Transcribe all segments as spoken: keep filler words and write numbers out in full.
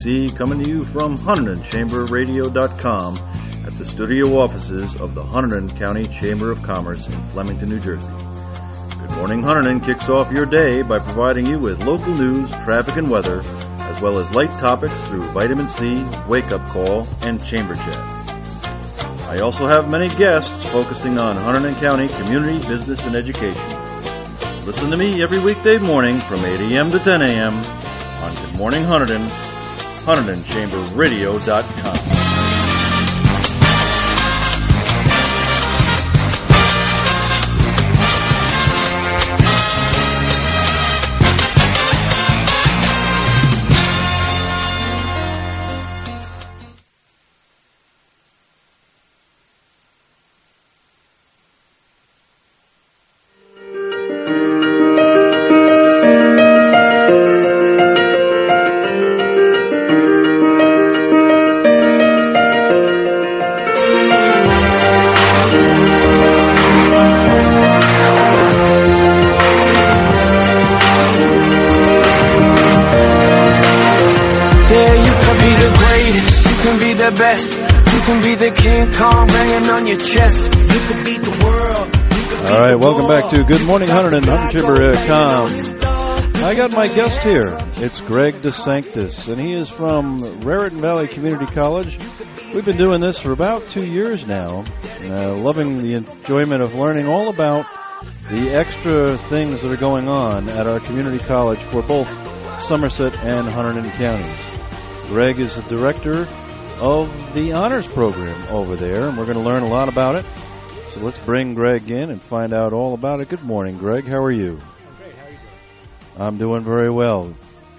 C, coming to you from Hunterdon Chamber Radio dot com at the studio offices of the Hunterdon County Chamber of Commerce in Flemington, New Jersey. Good Morning Hunterdon kicks off your day by providing you with local news, traffic, and weather, as well as light topics through Vitamin C, Wake Up Call, and Chamber Chat. I also have many guests focusing on Hunterdon County community, business, and education. Listen to me every weekday morning from eight a.m. to ten a.m. on Good Morning Hunterdon, Hunterdon Chamber Radio dot com. Best. You can be the King Kong banging on your chest. You can beat the world. All right, welcome back to Good Morning Hunterdon, Hunterdon Chamber dot com. I got my guest here. It's Greg DeSanctis, and he is from Raritan Valley Community College. We've been doing this for about two years now, uh, loving the enjoyment of learning all about the extra things that are going on at our community college for both Somerset and Hunterdon counties. Greg is the director of the honors program over there, and we're going to learn a lot about it. So let's bring Greg in and find out all about it. Good morning, Greg. How are you? I'm great. How are you doing? I'm doing very well.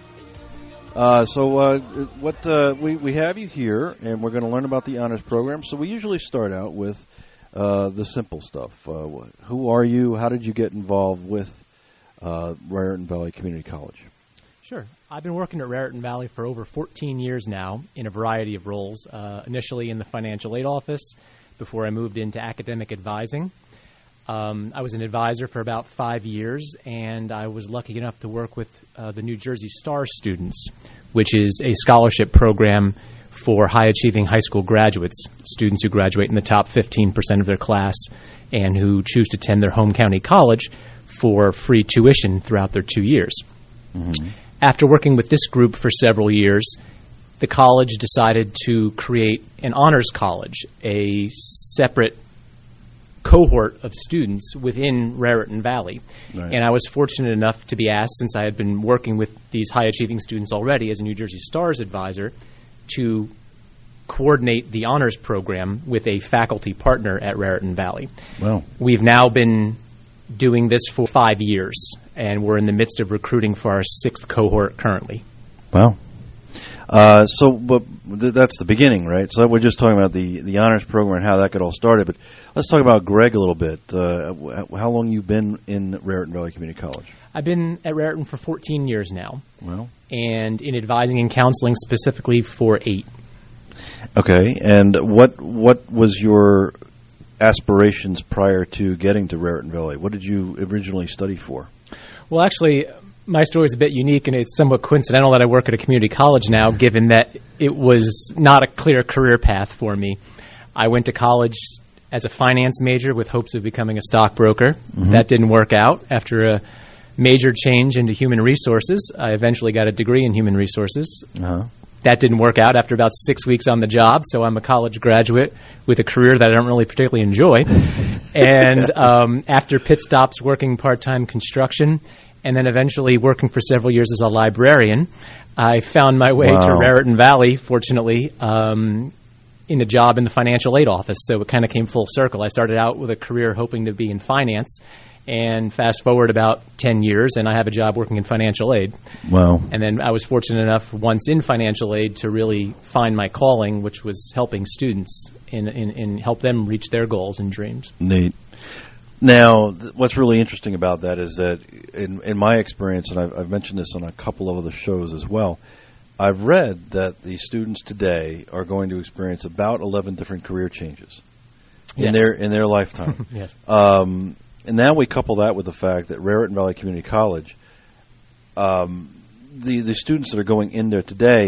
Uh, so uh, what uh, we, we have you here, and we're going to learn about the honors program. So we usually start out with uh, the simple stuff. Uh, who are you? How did you get involved with uh, Raritan Valley Community College? Sure. I've been working at Raritan Valley for over fourteen years now in a variety of roles, uh, initially in the financial aid office before I moved into academic advising. Um, I was an advisor for about five years, and I was lucky enough to work with uh, the New Jersey STAR students, which is a scholarship program for high-achieving high school graduates, students who graduate in the top fifteen percent of their class and who choose to attend their home county college for free tuition throughout their two years. Mm-hmm. After working with this group for several years, the college decided to create an honors college, a separate cohort of students within Raritan Valley. Right. And I was fortunate enough to be asked, since I had been working with these high-achieving students already as a New Jersey STARS advisor, to coordinate the honors program with a faculty partner at Raritan Valley. Well, we've now been doing this for five years, and we're in the midst of recruiting for our sixth cohort currently. Well, uh, so but th- that's the beginning, right? So we're just talking about the, the honors program and how that got all started, but let's talk about Greg a little bit. Uh, how long you've been in Raritan Valley Community College? I've been at Raritan for fourteen years now. Well, and in advising and counseling specifically for eight. Okay, and what what was your aspirations prior to getting to Raritan Valley? What did you originally study for? Well, actually, my story is a bit unique, and it's somewhat coincidental that I work at a community college now, given that it was not a clear career path for me. I went to college as a finance major with hopes of becoming a stockbroker. Mm-hmm. That didn't work out. After a major change into human resources, I eventually got a degree in human resources. Uh-huh. That didn't work out after about six weeks on the job, so I'm a college graduate with a career that I don't really particularly enjoy. And um, after pit stops working part-time construction and then eventually working for several years as a librarian, I found my way wow. to Raritan Valley, fortunately, um, in a job in the financial aid office. So it kind of came full circle. I started out with a career hoping to be in finance, and fast forward about ten years, and I have a job working in financial aid. Wow. And then I was fortunate enough, once in financial aid, to really find my calling, which was helping students and in, in, in help them reach their goals and dreams. Neat. Now, th- what's really interesting about that is that, in, in my experience, and I've, I've mentioned this on a couple of other shows as well, I've read that the students today are going to experience about eleven different career changes in yes. their in their lifetime. Yes. Um, and now we couple that with the fact that Raritan Valley Community College, um, the the students that are going in there today,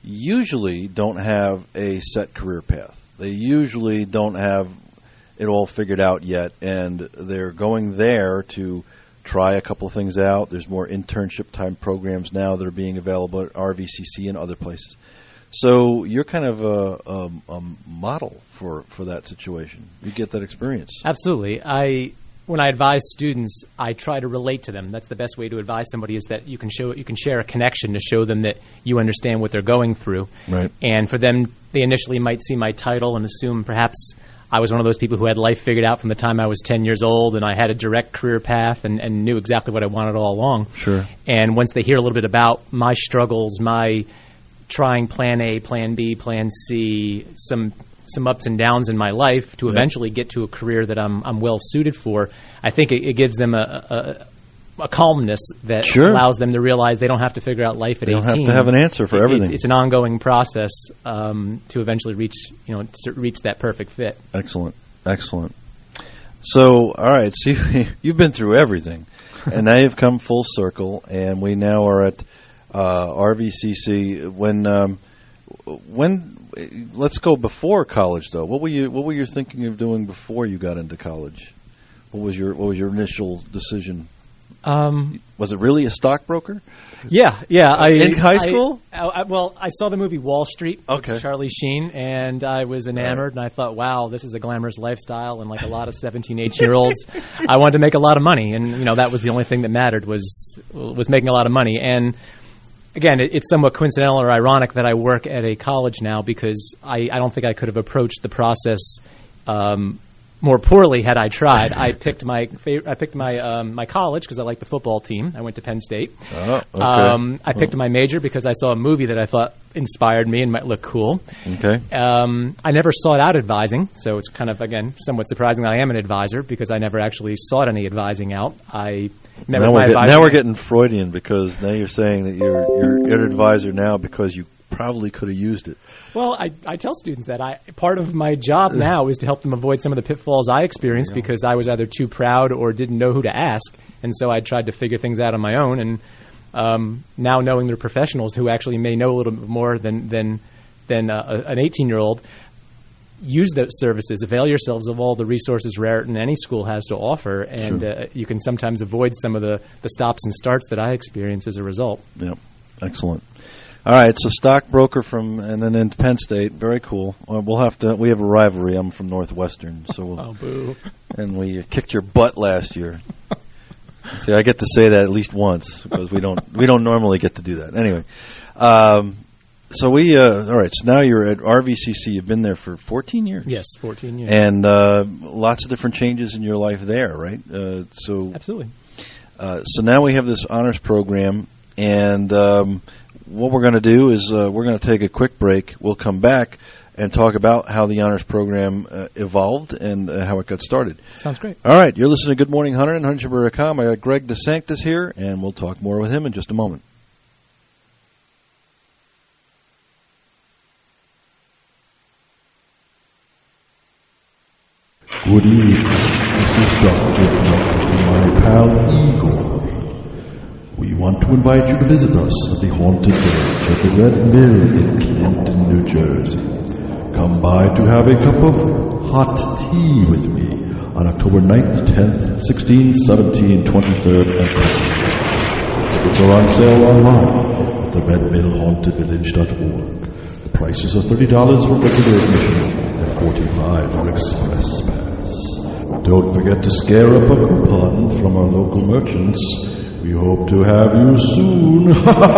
usually don't have a set career path. They usually don't have it all figured out yet, and they're going there to try a couple of things out. There's more internship type programs now that are being available at R V C C and other places. So you're kind of a, a, a model for, for that situation. You get that experience. Absolutely. I when I advise students, I try to relate to them. That's the best way to advise somebody, is that you can show you can share a connection to show them that you understand what they're going through. Right. And for them, they initially might see my title and assume perhaps I was one of those people who had life figured out from the time I was ten years old, and I had a direct career path and, and knew exactly what I wanted all along. Sure. And once they hear a little bit about my struggles, my trying plan A, plan B, plan C, some some ups and downs in my life to Yep. eventually get to a career that I'm I'm well suited for, I think it, it gives them a, a, a calmness that Sure. allows them to realize they don't have to figure out life at They don't eighteen. have to have an answer for It- everything. It's, it's an ongoing process um, to eventually reach, you know, to reach that perfect fit. Excellent. Excellent. So, all right, so you, you've been through everything, and now you've come full circle, and we now are at uh, R V C C. When, um, when, let's go before college, though. What were you, what were you thinking of doing before you got into college? What was your, what was your initial decision? Um, Was it really a stockbroker? Yeah, yeah. I, In high I- school? I, I, well, I saw the movie Wall Street Okay. with Charlie Sheen, and I was enamored, and I thought, wow, this is a glamorous lifestyle, and like a lot of seventeen, eighteen-year-olds, I wanted to make a lot of money, and you know that was the only thing that mattered, was was making a lot of money. And again, it, it's somewhat coincidental or ironic that I work at a college now, because I, I don't think I could have approached the process um, more poorly had I tried. I picked my fav- I picked my um, my college because I liked the football team. I went to Penn State. Oh, okay. Um, I picked my major because I saw a movie that I thought inspired me and might look cool. Okay. Um, I never sought out advising, so it's kind of, again, somewhat surprising that I am an advisor, because I never actually sought any advising out. I met Now with we're, my get, advisor. now we're getting Freudian, because now you're saying that you're you're an advisor now because you probably could have used it. Well, I, I tell students that I part of my job now is to help them avoid some of the pitfalls I experienced, because I was either too proud or didn't know who to ask, and so I tried to figure things out on my own. And um, now knowing they're professionals who actually may know a little bit more than than than uh, an eighteen-year-old, use those services. Avail yourselves of all the resources Raritan, any school, has to offer, and Sure. uh, you can sometimes avoid some of the, the stops and starts that I experience as a result. Yep. Excellent. All right, so stockbroker from, and then into Penn State. Very cool. Well, we'll have to. We have a rivalry. I'm from Northwestern, so we'll, Oh, boo. and we kicked your butt last year. See, I get to say that at least once, because we don't we don't normally get to do that. Anyway, um, so we uh, all right. So now you're at R V C C. You've been there for fourteen years. Yes, fourteen years. And uh, lots of different changes in your life there, right? Uh, so Absolutely. Uh, so now we have this honors program, and um, what we're going to do is uh, we're going to take a quick break. We'll come back and talk about how the honors program uh, evolved and uh, how it got started. Sounds great. All right, you're listening to Good Morning Hunter and hunter chamber dot com. I got Greg DeSanctis here, and we'll talk more with him in just a moment. Good evening. This is Doctor Buck and my pal Igor. We want to invite you to visit us at the Haunted Village at the Red Mill in Clinton, New Jersey. Come by to have a cup of hot tea with me on October ninth, tenth, sixteenth, seventeenth, twenty-third, and twenty-fourth. Tickets are on sale online at the red mill haunted village dot org. The prices are thirty dollars for regular admission and forty-five dollars for express pass. Don't forget to scare up a coupon from our local merchants. We hope to have you soon.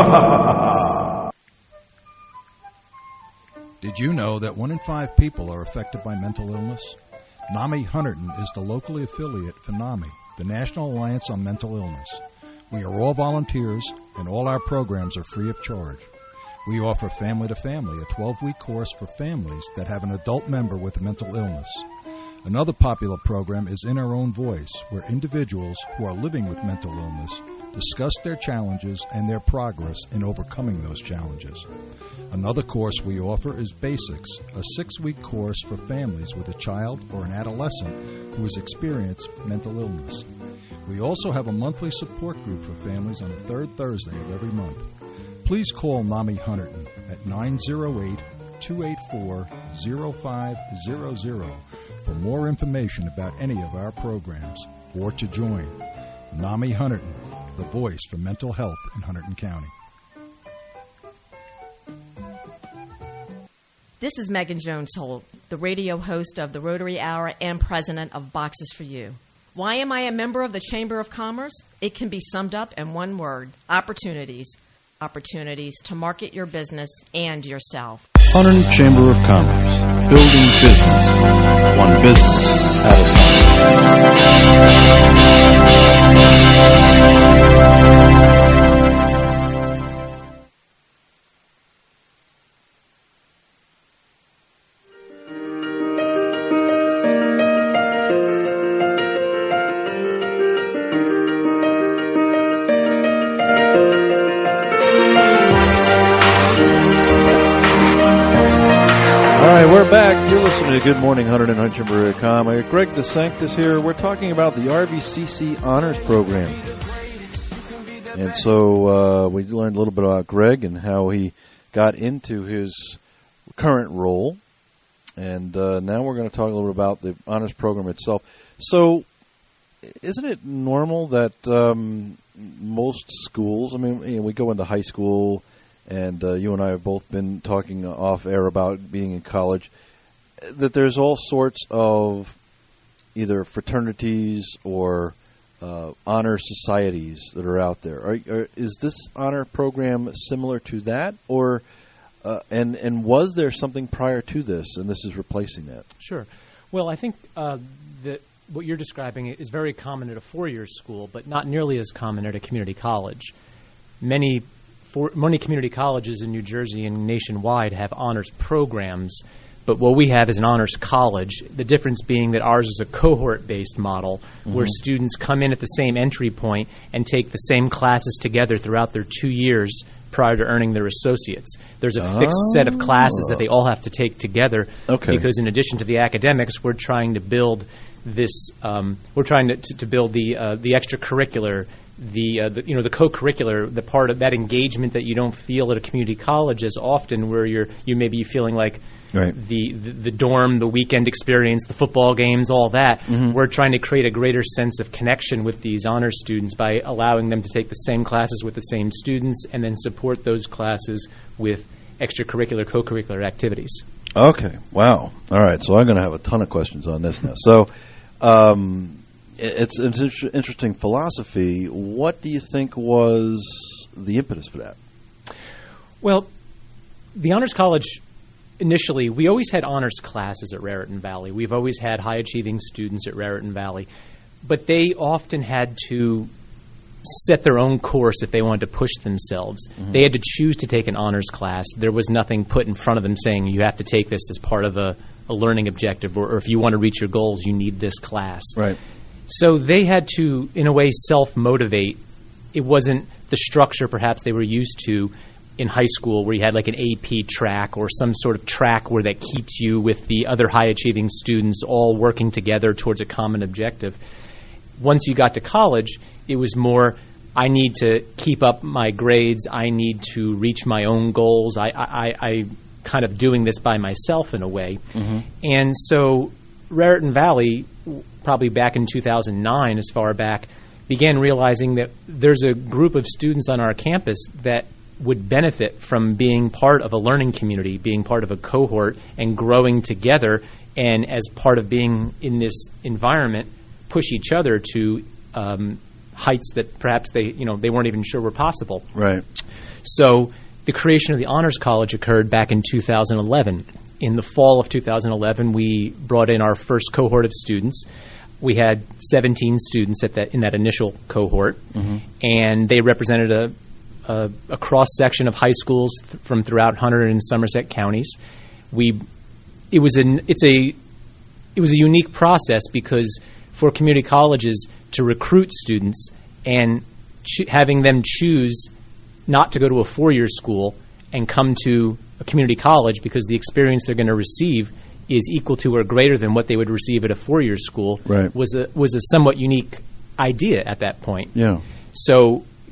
Did you know that one in five people are affected by mental illness? NAMI Hunterdon is the locally affiliate for NAMI, the National Alliance on Mental Illness. We are all volunteers, and all our programs are free of charge. We offer Family to Family, a twelve-week course for families that have an adult member with a mental illness. Another popular program is In Our Own Voice, where individuals who are living with mental illness discuss their challenges and their progress in overcoming those challenges. Another course we offer is Basics, a six-week course for families with a child or an adolescent who has experienced mental illness. We also have a monthly support group for families on the third Thursday of every month. Please call NAMI Hunterdon at nine oh eight, two eight four, oh five hundred for more information about any of our programs or to join. NAMI Hunterdon, the voice for mental health in Hunterdon County. This is Megan Jones-Holt, the radio host of the Rotary Hour and president of Boxes for You. Why am I a member of the Chamber of Commerce? It can be summed up in one word: opportunities. Opportunities to market your business and yourself. Hunterdon Chamber of Commerce, building business, one business at a time. We're back. You're listening to Good Morning Hunterdon, Hunt Chamber dot com. Greg DeSanctis here. We're talking about the R V C C Honors Program. And so uh, we learned a little bit about Greg and how he got into his current role. And uh, now we're going to talk a little bit about the Honors Program itself. So isn't it normal that um, most schools, I mean, you know, we go into high school, and uh, you and I have both been talking off air about being in college, that there's all sorts of either fraternities or uh, honor societies that are out there. Are, are, is this honor program similar to that, or uh, and and was there something prior to this, and this is replacing that? Sure. Well, I think uh, that what you're describing is very common at a four-year school, but not nearly as common at a community college. Many For, many community colleges in New Jersey and nationwide have honors programs, but what we have is an honors college, the difference being that ours is a cohort-based model mm-hmm. where students come in at the same entry point and take the same classes together throughout their two years prior to earning their associates. There's a fixed oh. set of classes that they all have to take together okay. because in addition to the academics, we're trying to build this, um, we're trying to, to, to build the, uh, the extracurricular The, uh, the you know the co-curricular, the part of that engagement that you don't feel at a community college as often, where you're you may be feeling like right. the, the the dorm, the weekend experience, the football games, all that. Mm-hmm. We're trying to create a greater sense of connection with these honor students by allowing them to take the same classes with the same students and then support those classes with extracurricular, co-curricular activities. Okay. Wow. All right. So I'm going to have a ton of questions on this now. So. Um, It's an interesting philosophy. What do you think was the impetus for that? Well, the Honors College, initially, we always had honors classes at Raritan Valley. We've always had high-achieving students at Raritan Valley. But they often had to set their own course if they wanted to push themselves. Mm-hmm. They had to choose to take an honors class. There was nothing put in front of them saying, you have to take this as part of a, a learning objective, or, or if you want to reach your goals, you need this class. Right. So they had to, in a way, self-motivate. It wasn't the structure perhaps they were used to in high school where you had like an A P track or some sort of track where that keeps you with the other high-achieving students all working together towards a common objective. Once you got to college, it was more, I need to keep up my grades. I need to reach my own goals. I, I, I kind of doing this by myself in a way. Mm-hmm. And so Raritan Valley, probably back in two thousand nine, as far back, began realizing that there's a group of students on our campus that would benefit from being part of a learning community, being part of a cohort, and growing together, and as part of being in this environment, push each other to um, heights that perhaps they, you know, they weren't even sure were possible. Right. So the creation of the Honors College occurred back in two thousand eleven. In the fall of two thousand eleven, we brought in our first cohort of students. We had seventeen students at that in that initial cohort, mm-hmm. and they represented a, a, a cross-section of high schools th- from throughout Hunterdon and Somerset counties. We, it was an it's a it was a unique process because for community colleges to recruit students and ch- having them choose not to go to a four-year school and come to a community college because the experience they're going to receive is equal to or greater than what they would receive at a four-year school right. was a was a somewhat unique idea at that point. Yeah. So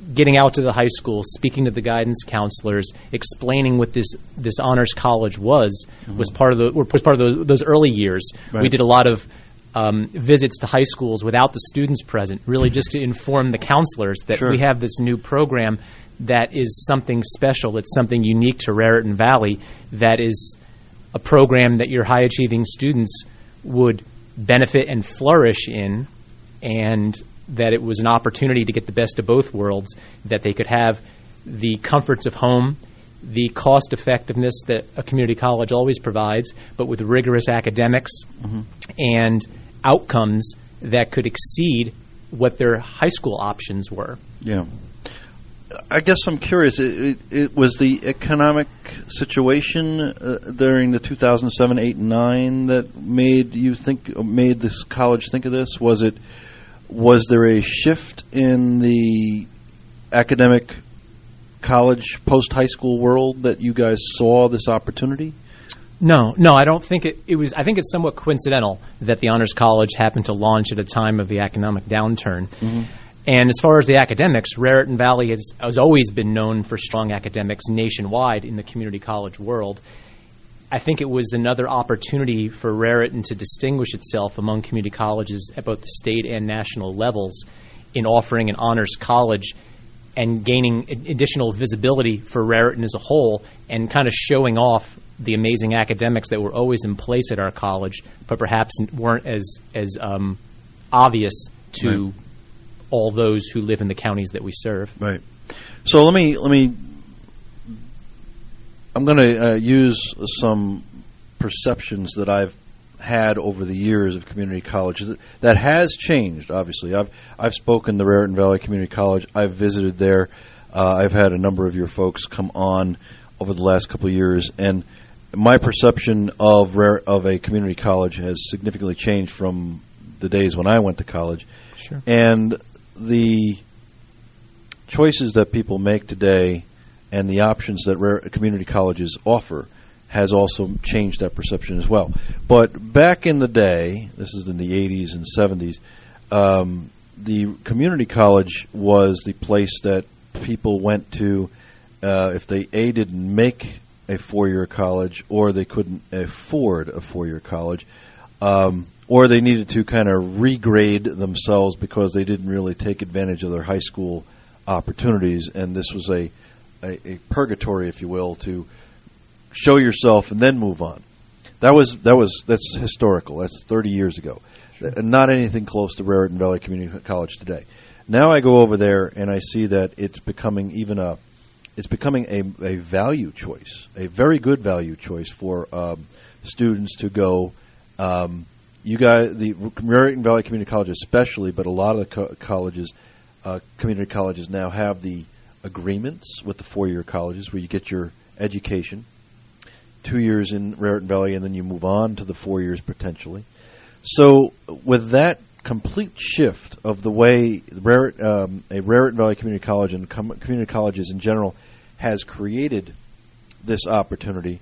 getting out to the high school, speaking to the guidance counselors, explaining what this, this honors college was, mm-hmm. was part of the was part of those, those early years. Right. We did a lot of um, visits to high schools without the students present, really just to inform the counselors that sure. we have this new program that is something special, it's something unique to Raritan Valley, that is a program that your high-achieving students would benefit and flourish in, and that it was an opportunity to get the best of both worlds, that they could have the comforts of home, the cost effectiveness that a community college always provides, but with rigorous academics mm-hmm. and outcomes that could exceed what their high school options were. Yeah. I guess I'm curious, it, it, it was the economic situation uh, during the two thousand seven, eight, and nine that made you think, made this college think of this? Was it, was there a shift in the academic college, post-high school world that you guys saw this opportunity? No, no, I don't think it, it was, I think it's somewhat coincidental that the Honors College happened to launch at a time of the economic downturn. Mm-hmm. And as far as the academics, Raritan Valley has, has always been known for strong academics nationwide in the community college world. I think it was another opportunity for Raritan to distinguish itself among community colleges at both the state and national levels in offering an honors college and gaining additional visibility for Raritan as a whole, and kind of showing off the amazing academics that were always in place at our college, but perhaps weren't as, as um, obvious to right. all those who live in the counties that we serve. Right. So let me let me. I'm going to uh, use some perceptions that I've had over the years of community colleges. That has changed. Obviously, I've I've spoken to Raritan Valley Community College. I've visited there. Uh, I've had a number of your folks come on over the last couple of years, and my perception of rare, of a community college has significantly changed from the days when I went to college. Sure. And the choices that people make today and the options that rare community colleges offer has also changed that perception as well. But back in the day, this is in the eighties and seventies, um, the community college was the place that people went to uh, if they, A, didn't make a four-year college, or they couldn't afford a four-year college, um, or they needed to kind of regrade themselves because they didn't really take advantage of their high school opportunities, and this was a, a, a purgatory, if you will, to show yourself and then move on. That was that was that's historical. That's thirty years ago. Sure. Not anything close to Raritan Valley Community College today. Now I go over there and I see that it's becoming even a it's becoming a, a value choice, a very good value choice for um, students to go. Um, you guys, the Raritan Valley Community College especially, but a lot of the co- colleges, uh, community colleges now have the agreements with the four-year colleges where you get your education, two years in Raritan Valley, and then you move on to the four years potentially. So with that complete shift of the way Raritan, um, a Raritan Valley Community College and com- community colleges in general has created this opportunity,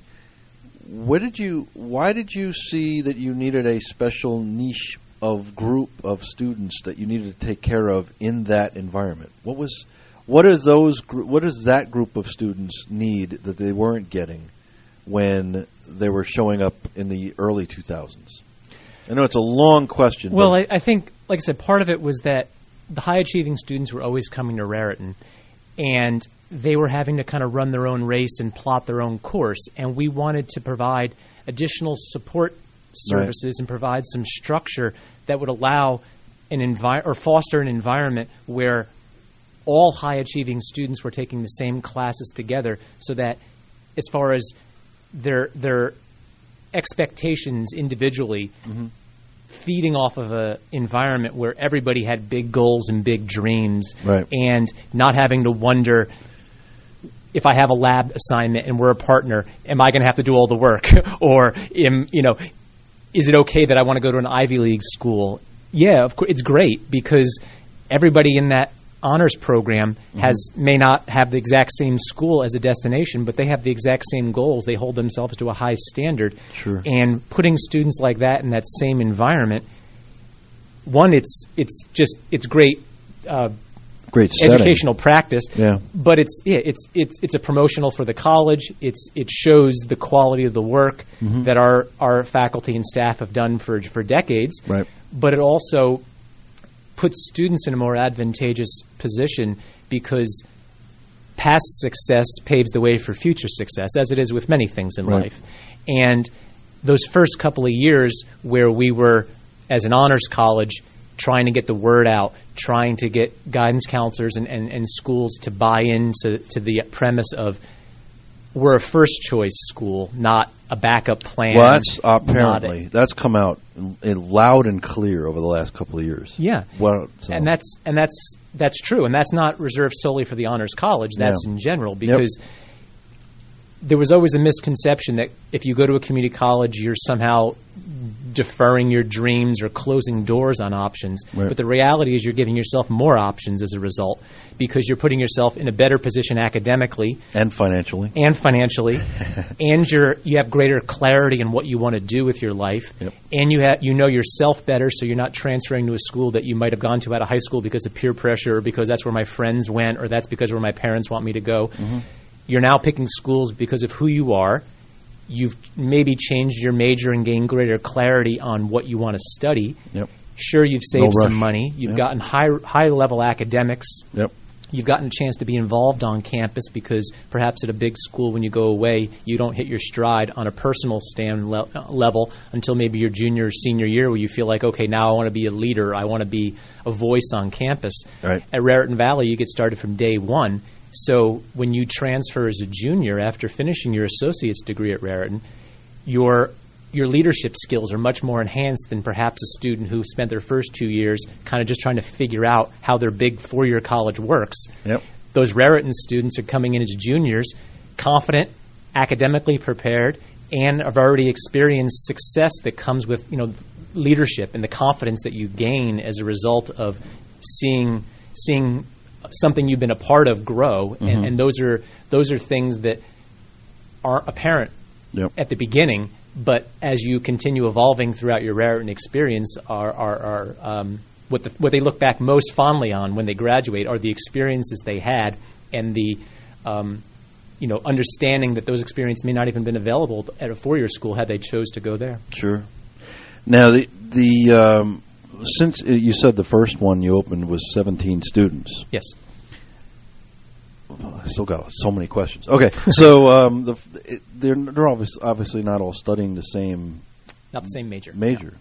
what did you? Why did you see that you needed a special niche of group of students that you needed to take care of in that environment? What was, what is those? What does that group of students need that they weren't getting when they were showing up in the early two thousands? I know it's a long question. Well, I, I think, like I said, part of it was that the high-achieving students were always coming to Raritan, and they were having to kind of run their own race and plot their own course, and we wanted to provide additional support services right. and provide some structure that would allow an envi- or foster an environment where all high-achieving students were taking the same classes together, so that as far as their their expectations individually, mm-hmm. feeding off of an environment where everybody had big goals and big dreams, right. and not having to wonder, if I have a lab assignment and we're a partner, am I going to have to do all the work? Or, am, you know, is it okay that I want to go to an Ivy League school? Yeah, of course, it's great because everybody in that honors program has mm-hmm. may not have the exact same school as a destination, but they have the exact same goals. They hold themselves to a high standard. Sure. And putting students like that in that same environment, one, it's it's just it's great uh, great setting. educational practice. Yeah. But it's yeah, it's it's it's a promotional for the college. It's it shows the quality of the work Mm-hmm. that our our faculty and staff have done for for decades. Right. But it also puts students in a more advantageous position because past success paves the way for future success, as it is with many things in Right. life. And those first couple of years where we were, as an honors college, trying to get the word out, trying to get guidance counselors and, and, and schools to buy into to the premise of we're a first choice school, not a backup plan. Well, that's not apparently, a- that's come out in, in loud and clear over the last couple of years. Yeah. Well, so- And that's and that's that's true, and that's not reserved solely for the honors college. That's Yeah. in general, because there was always a misconception that if you go to a community college, you're somehow deferring your dreams or closing doors on options. Right. But the reality is you're giving yourself more options as a result, because you're putting yourself in a better position academically and financially. and financially, and you're you have greater clarity in what you want to do with your life, Yep. and you have you know yourself better, so you're not transferring to a school that you might have gone to out of high school because of peer pressure, or because that's where my friends went, or that's because where my parents want me to go. Mm-hmm. You're now picking schools because of who you are. You've maybe changed your major and gained greater clarity on what you want to study. Yep. Sure, you've saved No some rush. money. You've Yep. gotten high high level academics. Yep. You've gotten a chance to be involved on campus, because perhaps at a big school, when you go away, you don't hit your stride on a personal stand le- level until maybe your junior or senior year, where you feel like, okay, now I want to be a leader. I want to be a voice on campus. Right. At Raritan Valley, you get started from day one. So when you transfer as a junior after finishing your associate's degree at Raritan, your your leadership skills are much more enhanced than perhaps a student who spent their first two years kind of just trying to figure out how their big four-year college works. Yep. Those Raritan students are coming in as juniors, confident, academically prepared, and have already experienced success that comes with, you know, leadership and the confidence that you gain as a result of seeing seeing something you've been a part of grow. Mm-hmm. And, and those are those are things that aren't apparent Yep. at the beginning, but as you continue evolving throughout your Raritan experience, are are, are um, what the, what they look back most fondly on when they graduate are the experiences they had, and the um, you know understanding that those experiences may not even been available at a four-year school had they chose to go there. Sure. Now, the the um, since you said the first one you opened was seventeen students. Yes. I still got so many questions. Okay, so um, the, it, they're they're obvious, obviously not all studying the same Not the same major. major.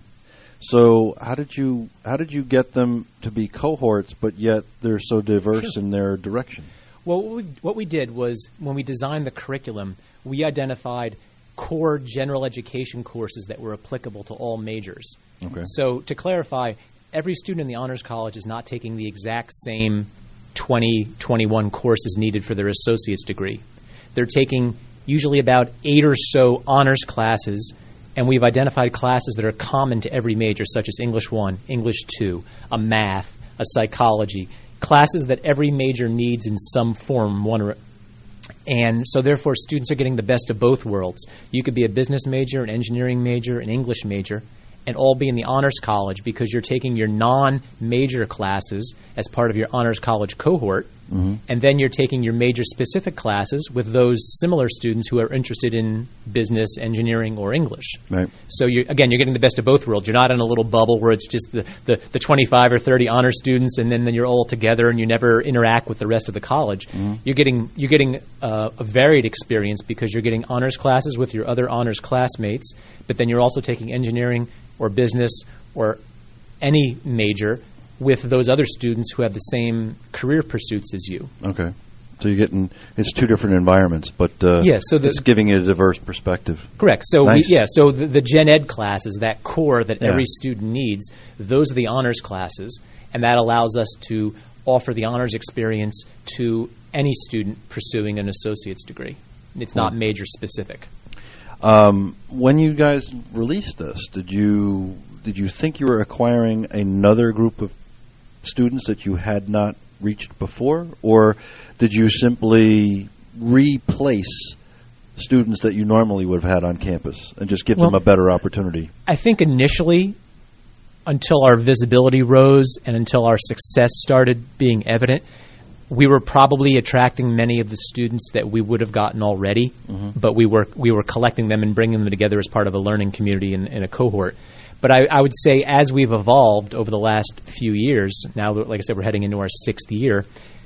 So how did you how did you get them to be cohorts, but yet they're so diverse Sure. in their direction? Well, what we, what we did was, when we designed the curriculum, we identified core general education courses that were applicable to all majors. Okay. So to clarify, every student in the Honors College is not taking the exact same twenty, twenty-one courses needed for their associate's degree. They're taking usually about eight or so honors classes, and we've identified classes that are common to every major, such as English one, English two, a math, a psychology, classes that every major needs in some form. One or, and so therefore students are getting the best of both worlds. You could be a business major, an engineering major, an English major, and all be in the Honors College, because you're taking your non-major classes as part of your Honors College cohort, Mm-hmm. and then you're taking your major-specific classes with those similar students who are interested in business, engineering, or English. Right. So, you again, you're getting the best of both worlds. You're not in a little bubble where it's just the, the, the twenty-five or thirty honor students, and then, then you're all together and you never interact with the rest of the college. Mm-hmm. You're getting you're getting uh, a varied experience, because you're getting honors classes with your other honors classmates, but then you're also taking engineering or business or any major with those other students who have the same career pursuits as you. Okay. So you're getting it's two different environments, but uh, Yeah, so the- it's giving you a diverse perspective. Correct. So Nice. we, yeah, so the, the gen ed classes, that core that Yeah. every student needs, those are the honors classes, and that allows us to offer the honors experience to any student pursuing an associate's degree. It's not Hmm. major specific. Um, when you guys released this, did you did you think you were acquiring another group of students that you had not reached before, or did you simply replace students that you normally would have had on campus and just give them Well- a better opportunity? I think initially, until our visibility rose and until our success started being evident, we were probably attracting many of the students that we would have gotten already, mm-hmm. but we were we were collecting them and bringing them together as part of a learning community in, in a cohort. But I, I would say as we've evolved over the last few years, now, like I said, we're heading into our sixth year,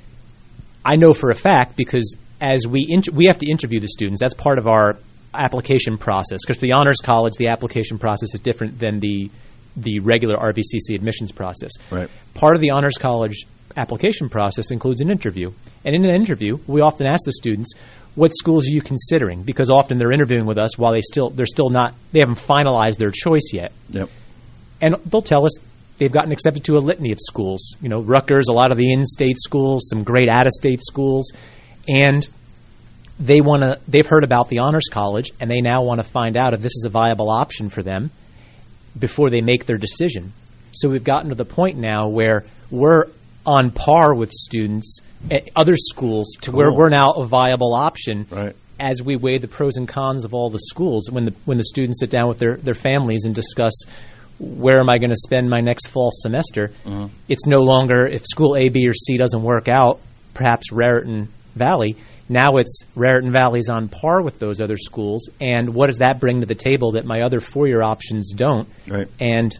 I know for a fact because as we int- we have to interview the students. That's part of our application process. Because for the Honors College, the application process is different than the the regular R V C C admissions process. Right. Part of the Honors College application process includes an interview. And in an interview, we often ask the students, what schools are you considering? Because often they're interviewing with us while they still they're still not they haven't finalized their choice yet. Yep. And they'll tell us they've gotten accepted to a litany of schools. You know, Rutgers, a lot of the in-state schools, some great out-of-state schools, and they want to they've heard about the Honors College and they now want to find out if this is a viable option for them before they make their decision. So we've gotten to the point now where we're on par with students at other schools to cool. where we're now a viable option right. as we weigh the pros and cons of all the schools. When the when the students sit down with their, their families and discuss where am I going to spend my next fall semester, mm-hmm. it's no longer if school A, B, or C doesn't work out, perhaps Raritan Valley. Now it's Raritan Valley's on par with those other schools, and what does that bring to the table that my other four-year options don't? Right. And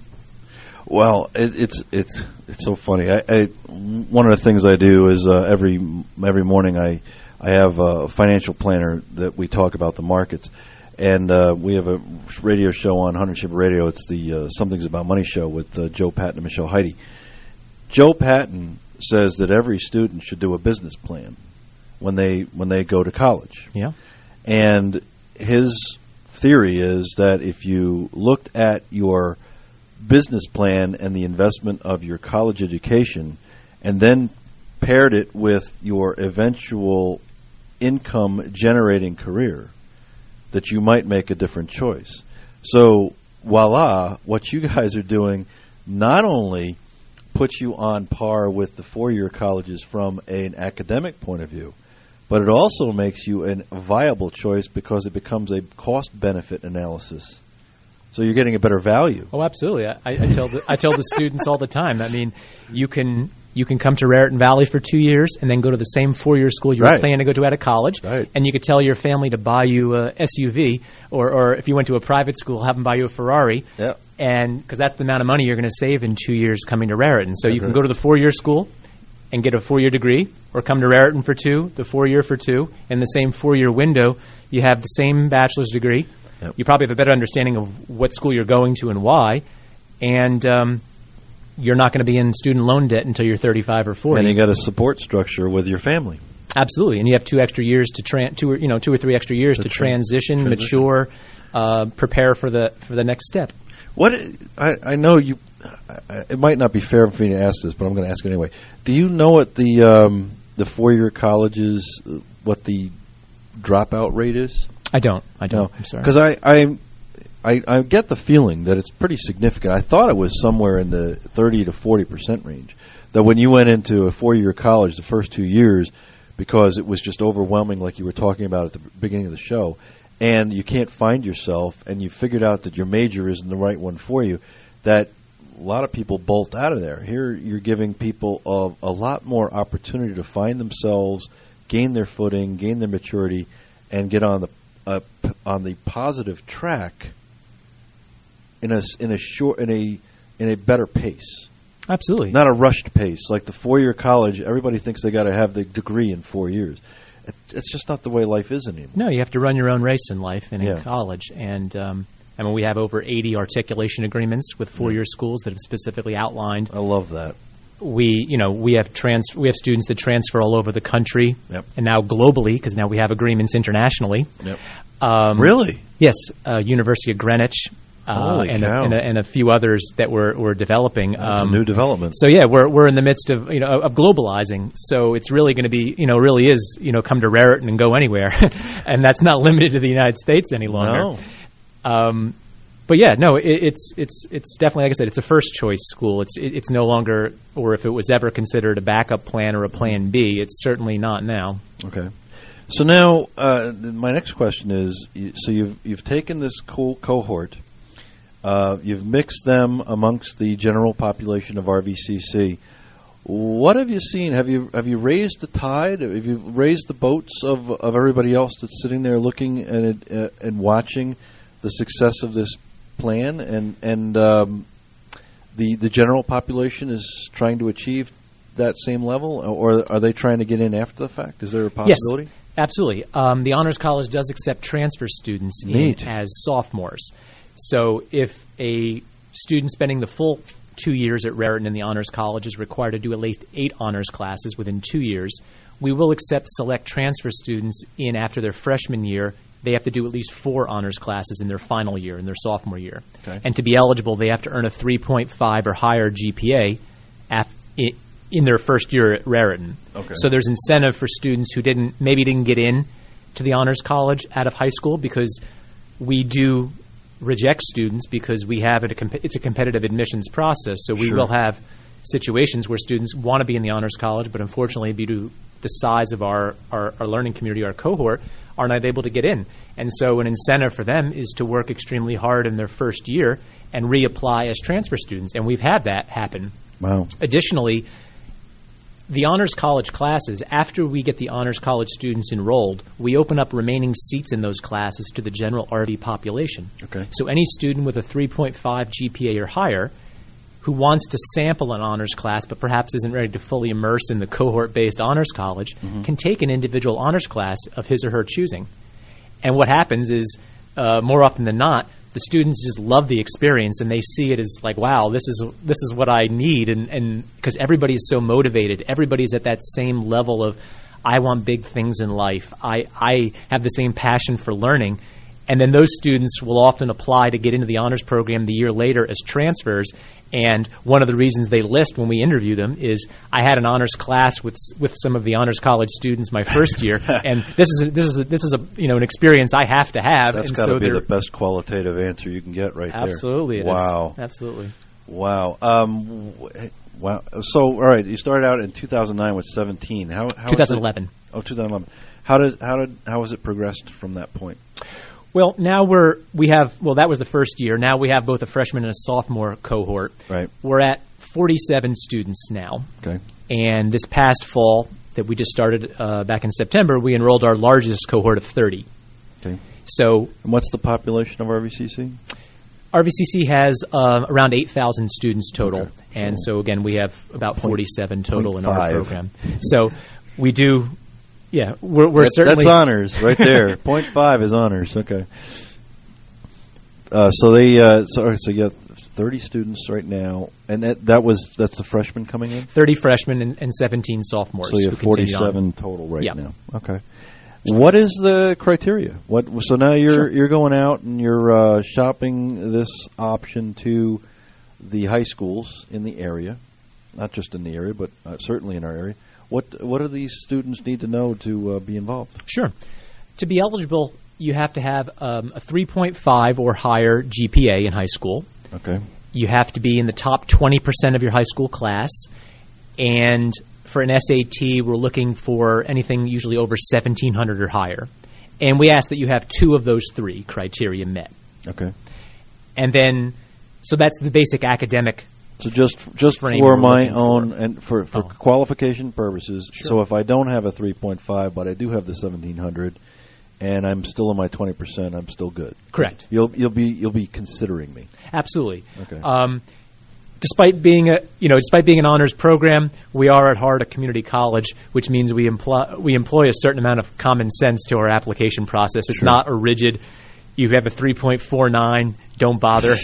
well, it, it's it's it's so funny. I, I one of the things I do is uh, every every morning I I have a financial planner that we talk about the markets, and uh, we have a radio show on Hunter Chipper Radio. It's the uh, Something's About Money show with uh, Joe Patton and Michelle Heidi. Joe Patton says that every student should do a business plan when they when they go to college. Yeah. And his theory is that if you looked at your business plan and the investment of your college education and then paired it with your eventual income generating career, that you might make a different choice. So voila, what you guys are doing not only puts you on par with the four-year colleges from an academic point of view, but it also makes you a viable choice because it becomes a cost-benefit analysis. So you're getting a better value. Oh, absolutely. I, I tell the, I tell the students all the time. I mean, you can you can come to Raritan Valley for two years and then go to the same four-year school you right. were planning to go to out of college. Right. And you could tell your family to buy you a S U V, or, or if you went to a private school, have them buy you a Ferrari. Yep. And because that's the amount of money you're going to save in two years coming to Raritan. So that's you can right. go to the four-year school and get a four-year degree, or come to Raritan for two, the four-year for two. In the same four-year window, you have the same bachelor's degree. Yep. You probably have a better understanding of what school you're going to and why, and um, you're not going to be in student loan debt until you're thirty-five or forty. And you got a support structure with your family. Absolutely, and you have two extra years to tran- two, or, you know, two or three extra years to, to transition, transition, mature, uh, prepare for the for the next step. What I, I know you, it might not be fair for me to ask this, but I'm going to ask it anyway. Do you know what the um, the four-year colleges, what the dropout rate is? I don't. I don't. No. I'm sorry. Because I, I, I, I get the feeling that it's pretty significant. I thought it was somewhere in the thirty to forty percent range. That when you went into a four-year college the first two years, because it was just overwhelming, like you were talking about at the beginning of the show, and you can't find yourself, and you figured out that your major isn't the right one for you, that a lot of people bolt out of there. Here you're giving people a, a lot more opportunity to find themselves, gain their footing, gain their maturity, and get on the uh, p- on the positive track in a in a short in a in a better pace. Absolutely, not a rushed pace like the four-year college. Everybody thinks they got to have the degree in four years. It, it's just not the way life is anymore. No, you have to run your own race in life and yeah. in college. And um, I mean, we have over eighty articulation agreements with four-year schools that have specifically outlined. I love that. We, you know, we have trans we have students that transfer all over the country, yep. and now globally, because now we have agreements internationally. Yep. Um, really? Yes, uh, University of Greenwich. Uh, and, a, and, a, and a few others that we're we're developing. That's um, a new development. So yeah, we're we're in the midst of you know of globalizing. So it's really going to be you know really is you know come to Raritan and go anywhere, and that's not limited to the United States any longer. No. Um, but yeah, no, it, it's it's it's definitely like I said, it's a first choice school. It's it, it's no longer, or if it was ever considered a backup plan or a plan B, it's certainly not now. Okay. So now uh, my next question is: so you've you've taken this cool cohort. Uh, you've mixed them amongst the general population of R V C C. What have you seen? Have you have you raised the tide? Have you raised the boats of of everybody else that's sitting there looking and uh, and watching the success of this plan? And and um, the the general population is trying to achieve that same level, or are they trying to get in after the fact? Is there a possibility? Yes, absolutely. Um, the Honors College does accept transfer students in as sophomores. So if a student spending the full two years at Raritan in the Honors College is required to do at least eight honors classes within two years, we will accept select transfer students in after their freshman year. They have to do at least four honors classes in their final year, in their sophomore year. Okay. And to be eligible, they have to earn a three point five or higher G P A af- in their first year at Raritan. Okay. So there's incentive for students who didn't maybe didn't get in to the Honors College out of high school, because we do reject students because we have it a comp- it's a competitive admissions process. So we Sure. will have situations where students want to be in the Honors College, but unfortunately, due to the size of our, our, our learning community, our cohort, are not able to get in. And so an incentive for them is to work extremely hard in their first year and reapply as transfer students. And we've had that happen. Wow. Additionally, the Honors College classes, after we get the Honors College students enrolled, we open up remaining seats in those classes to the general R V population. Okay. So any student with a three point five G P A or higher who wants to sample an honors class but perhaps isn't ready to fully immerse in the cohort-based honors college Mm-hmm. can take an individual honors class of his or her choosing. And what happens is, uh, more often than not, the students just love the experience, and they see it as like, wow, this is this is what I need, and and because everybody is so motivated, everybody's at that same level of, I want big things in life. I I have the same passion for learning, and then those students will often apply to get into the honors program the year later as transfers. And one of the reasons they list when we interview them is, I had an honors class with with some of the Honors College students my first year, and this is a, this is a, this is a you know an experience I have to have. That's and got to so be they're- the best qualitative answer you can get right Absolutely, there. it is. Wow. Absolutely. Wow. Um, w- wow. So, all right, you started out in two thousand nine with seventeen. How, how was twenty eleven. It? Oh, two thousand eleven. How did how did how was it progressed from that point? Well, now we're we have well that was the first year. Now we have both a freshman and a sophomore cohort. Right. We're at forty-seven students now. Okay. And this past fall that we just started uh, back in September, we enrolled our largest cohort of thirty. Okay. So, and what's the population of R V C C? R V C C has uh, around eight thousand students total. Okay. And so, again, we have about forty-seven total point in our five. program. So we do, yeah, we're, we're That- certainly... That's honors right there. Point five is honors. Okay. Uh, so they uh, so, all right, so you have thirty students right now, and that that was that's the freshmen coming in. thirty freshmen and, and seventeen sophomores. So you who have continue on. forty-seven total right Yep. now. Okay. What is the criteria? What so now you're Sure. you're going out and you're uh, shopping this option to the high schools in the area, not just in the area, but uh, certainly in our area. What what do these students need to know to uh, be involved? Sure. To be eligible, you have to have um, a three point five or higher G P A in high school. Okay. You have to be in the top twenty percent of your high school class. And for an S A T, we're looking for anything usually over seventeen hundred or higher. And we ask that you have two of those three criteria met. Okay. And then, so that's the basic academic. So just just frame for we're my looking for. own and for, for Oh. qualification purposes. Sure. So if I don't have a three point five, but I do have the seventeen hundred, and I'm still in my twenty percent, I'm still good. Correct. You'll you'll be you'll be considering me. Absolutely. Okay. Um, despite being a you know despite being an honors program, we are at heart a community college, which means we employ we employ a certain amount of common sense to our application process. It's Sure. not a rigid. You have a three point four nine. Don't bother.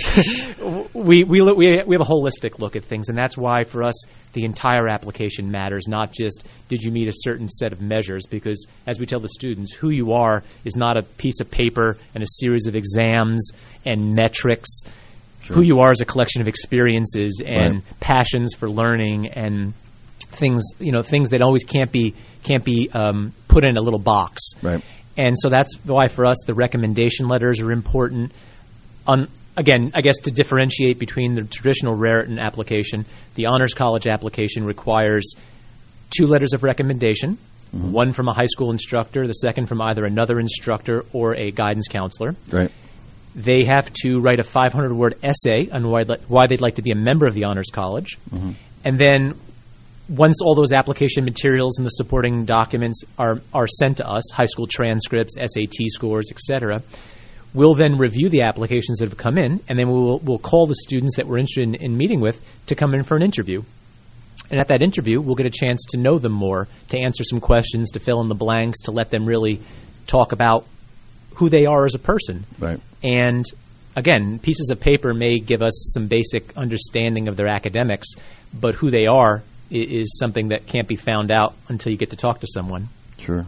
we we look, we we have a holistic look at things, and that's why for us the entire application matters. Not just did you meet a certain set of measures, because as we tell the students, who you are is not a piece of paper and a series of exams and metrics. Sure. Who you are is a collection of experiences and Right. passions for learning and things you know things that always can't be can't be um, put in a little box. Right. And so that's why for us the recommendation letters are important. On, again, I guess to differentiate between the traditional Raritan application, the Honors College application requires two letters of recommendation, Mm-hmm. one from a high school instructor, the second from either another instructor or a guidance counselor. Right. They have to write a five hundred word essay on why, why they'd like to be a member of the Honors College. Mm-hmm. And then once all those application materials and the supporting documents are, are sent to us, high school transcripts, S A T scores, et cetera, we'll then review the applications that have come in, and then we'll, we'll call the students that we're interested in, in meeting with to come in for an interview. And at that interview, we'll get a chance to know them more, to answer some questions, to fill in the blanks, to let them really talk about who they are as a person. Right. And again, pieces of paper may give us some basic understanding of their academics, but who they are is something that can't be found out until you get to talk to someone. Sure.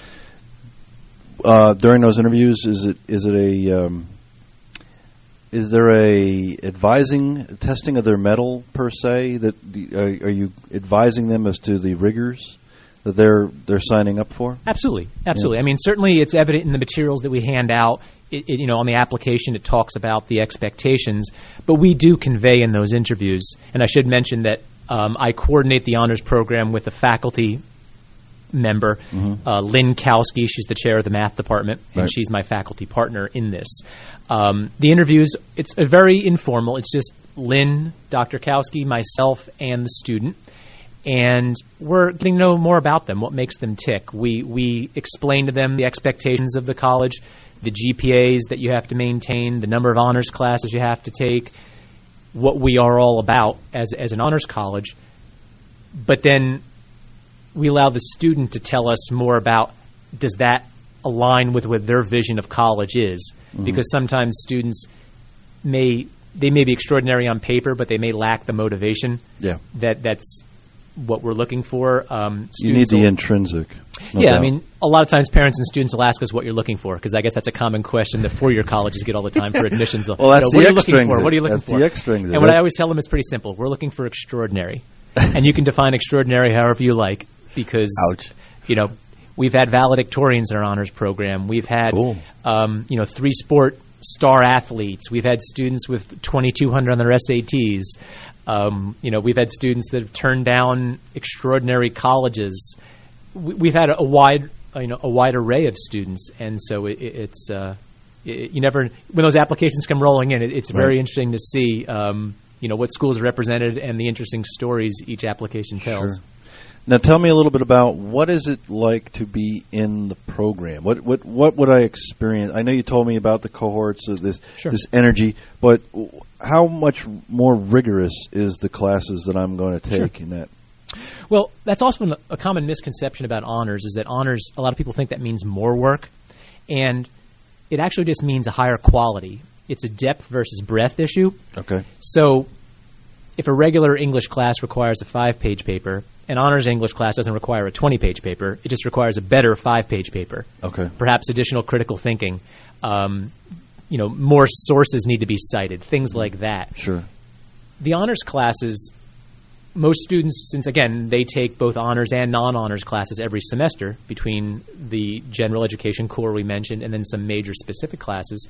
Uh, during those interviews, is it is it a um, is there a advising testing of their mettle per se? That the, are, are you advising them as to the rigors that they're they're signing up for? Absolutely, absolutely. Yeah. I mean, certainly it's evident in the materials that we hand out. It, it, you know, on the application, it talks about the expectations, but we do convey in those interviews. And I should mention that um, I coordinate the honors program with a faculty member, mm-hmm. uh, Lynn Kowski. She's the chair of the math department, and right. she's my faculty partner in this. Um, the interviews, it's a very informal. It's just Lynn, Doctor Kowski, myself, and the student. And we're getting to know more about them, what makes them tick. We we explain to them the expectations of the college, the G P As that you have to maintain, the number of honors classes you have to take, what we are all about as as an honors college. But then we allow the student to tell us more about, does that align with what their vision of college is? Mm-hmm. Because sometimes students may they may be extraordinary on paper, but they may lack the motivation. Yeah, that that's what we're looking for. Um, you need the will, intrinsic. No yeah, doubt. I mean, a lot of times parents and students will ask us what you're looking for, because I guess that's a common question that four-year colleges get all the time for admissions. Well, that's you know, the what are you looking for? What are you looking that's for? The extrinsic. And what I always tell them, it's pretty simple. We're looking for extraordinary. And you can define extraordinary however you like, because, Ouch. you know, we've had valedictorians in our honors program. We've had, cool. um, you know, three sport star athletes. We've had students with twenty-two hundred on their S A Ts. Um, you know, we've had students that have turned down extraordinary colleges. We, we've had a, a wide, uh, you know, a wide array of students, and so it, it, it's uh, it, you never when those applications come rolling in, it, it's right. very interesting to see, um, you know, what schools are represented and the interesting stories each application tells. Sure. Now, tell me a little bit about what is it like to be in the program. What what what would I experience? I know you told me about the cohorts, uh, this sure. this energy, but how much more rigorous is the classes that I'm going to take sure. in that? Well, that's also a common misconception about honors, is that honors, a lot of people think that means more work, and it actually just means a higher quality. It's a depth versus breadth issue. Okay. So if a regular English class requires a five-page paper, an honors English class doesn't require a twenty-page paper. It just requires a better five-page paper. Okay. Perhaps additional critical thinking. Um, you know, more sources need to be cited, things like that. Sure. The honors classes, most students, since, again, they take both honors and non-honors classes every semester between the general education core we mentioned and then some major specific classes,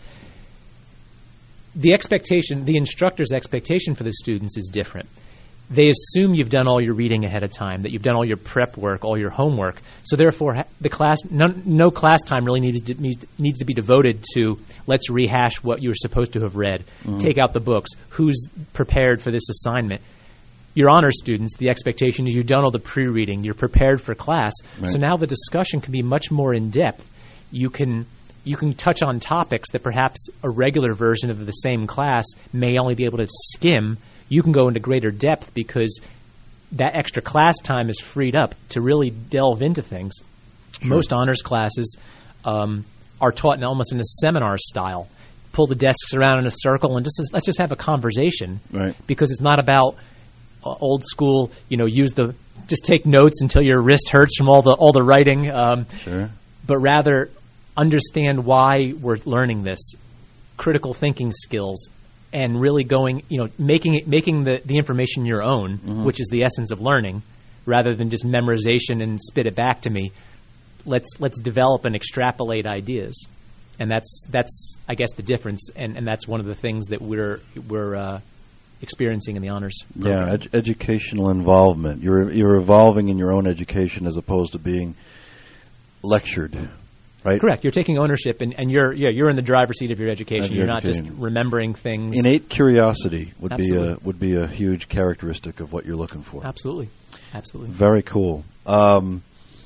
the expectation, the instructor's expectation for the students is different. They assume you've done all your reading ahead of time, that you've done all your prep work, all your homework. So therefore, the class, no, no class time really needs to, needs to be devoted to, let's rehash what you were supposed to have read, mm-hmm. take out the books, who's prepared for this assignment. Your honor students, the expectation is you've done all the pre-reading, you're prepared for class. Right. So now the discussion can be much more in-depth. You can you can touch on topics that perhaps a regular version of the same class may only be able to skim. You can go into greater depth because that extra class time is freed up to really delve into things. Sure. Most honors classes um, are taught in almost in a seminar style. Pull the desks around in a circle and just let's just have a conversation. Right. Because it's not about uh, old school, you know, use the just take notes until your wrist hurts from all the all the writing. Um, sure. But rather understand why we're learning this, critical thinking skills. And really going, you know, making it, making the, the information your own, mm-hmm. which is the essence of learning, rather than just memorization and spit it back to me. Let's let's develop and extrapolate ideas, and that's that's I guess the difference, and, and that's one of the things that we're we're uh, experiencing in the honors program. Yeah, ed- educational involvement. You're you're evolving in your own education as opposed to being lectured. right? Correct. You're taking ownership, and, and you're yeah you're in the driver's seat of your education. Of You're your not education. just remembering things. Innate curiosity would Absolutely. be a would be a huge characteristic of what you're looking for. Absolutely, absolutely. Very cool. Um,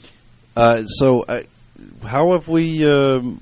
uh, so, uh, how have we? Um,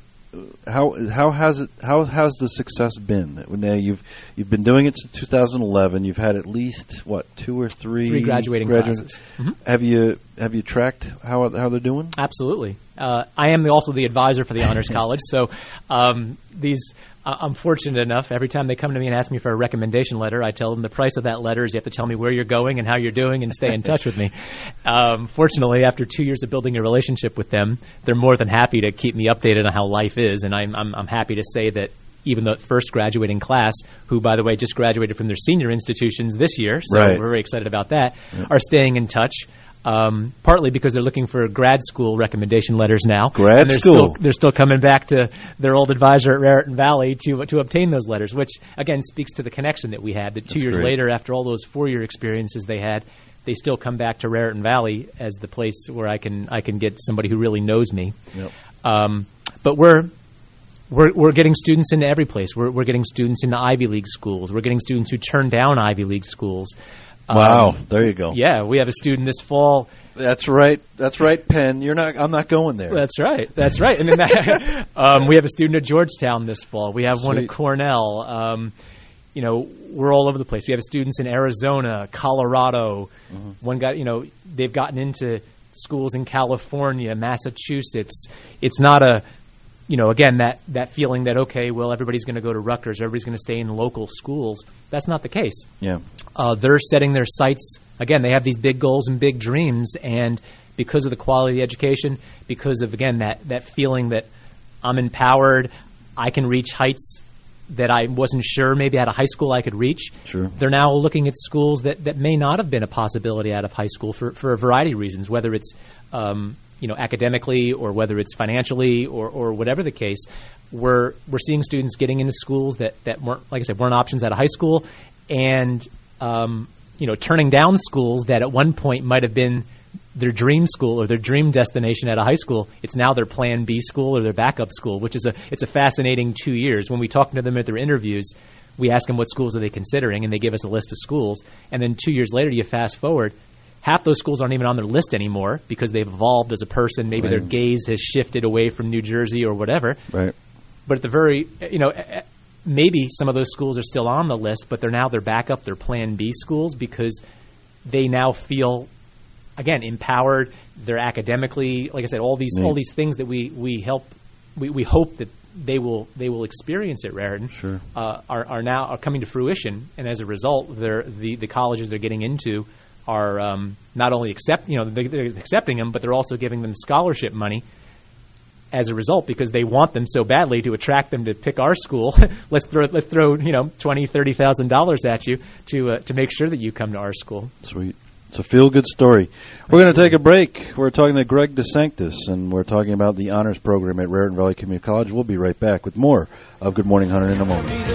how how has it? How has the success been? Now you've you've been doing it since two thousand eleven. You've had at least what two or three Three graduating classes. Mm-hmm. Have you have you tracked how how they're doing? Absolutely. Uh, I am the, also the advisor for the Honors College, so um, these. Uh, I'm fortunate enough. Every time they come to me and ask me for a recommendation letter, I tell them the price of that letter is you have to tell me where you're going and how you're doing and stay in touch with me. Um, fortunately, after two years of building a relationship with them, they're more than happy to keep me updated on how life is, and I'm I'm, I'm happy to say that even the first graduating class, who, by the way, just graduated from their senior institutions this year, so right. we're very excited about that, yep. are staying in touch. Um, partly because they're looking for grad school recommendation letters now. Grad and they're school. Still, they're still coming back to their old advisor at Raritan Valley to to obtain those letters, which, again, speaks to the connection that we had, that two That's years great. later, after all those four-year experiences they had, they still come back to Raritan Valley as the place where I can I can get somebody who really knows me. Yep. Um, but we're We're, we're getting students into every place. We're, we're getting students into Ivy League schools. We're getting students who turn down Ivy League schools. Wow, Um, there you go. Yeah, we have a student this fall. That's right. That's right, Penn. You're not. I'm not going there. That's right. That's right. And then that, um, we have a student at Georgetown this fall. We have one Sweet. at Cornell. Um, you know, we're all over the place. We have students in Arizona, Colorado. Mm-hmm. One guy, you know, they've gotten into schools in California, Massachusetts. It's not a, you know, again, that, that feeling that, okay, well, everybody's going to go to Rutgers, everybody's going to stay in local schools. That's not the case. Yeah. Uh, they're setting their sights. Again, they have these big goals and big dreams, and because of the quality of the education, because of, again, that, that feeling that I'm empowered, I can reach heights that I wasn't sure maybe out of high school I could reach. Sure. They're now looking at schools that, that may not have been a possibility out of high school for, for a variety of reasons, whether it's um, you know, academically or whether it's financially or, or whatever the case. We're we're seeing students getting into schools that, that weren't, like I said, weren't options out of high school, and um, you know, turning down schools that at one point might have been their dream school or their dream destination out of high school. It's now their plan B school or their backup school, which is a it's a fascinating two years. When we talk to them at their interviews, we ask them what schools are they considering, and they give us a list of schools. And then two years later, you fast forward, half those schools aren't even on their list anymore because they've evolved as a person. Maybe Right. their gaze has shifted away from New Jersey or whatever. Right. But at the very, you know, maybe some of those schools are still on the list, but they're now their backup, their plan B schools, because they now feel, again, empowered. They're academically, like I said, all these Neat. all these things that we we help, we, we hope that they will they will experience at Raritan. Sure. uh, are are now are coming to fruition, and as a result, they're the the colleges they're getting into are um, not only accept you know they, they're accepting them, but they're also giving them scholarship money as a result, because they want them so badly to attract them to pick our school. let's throw let's throw you know twenty thirty thousand dollars at you to uh, to make sure that you come to our school. Sweet. It's a feel-good story. We're going to take a break. We're talking to Greg DeSanctis, and we're talking about the honors program at Raritan Valley Community College. We'll be right back with more of Good Morning Hunter in a moment. You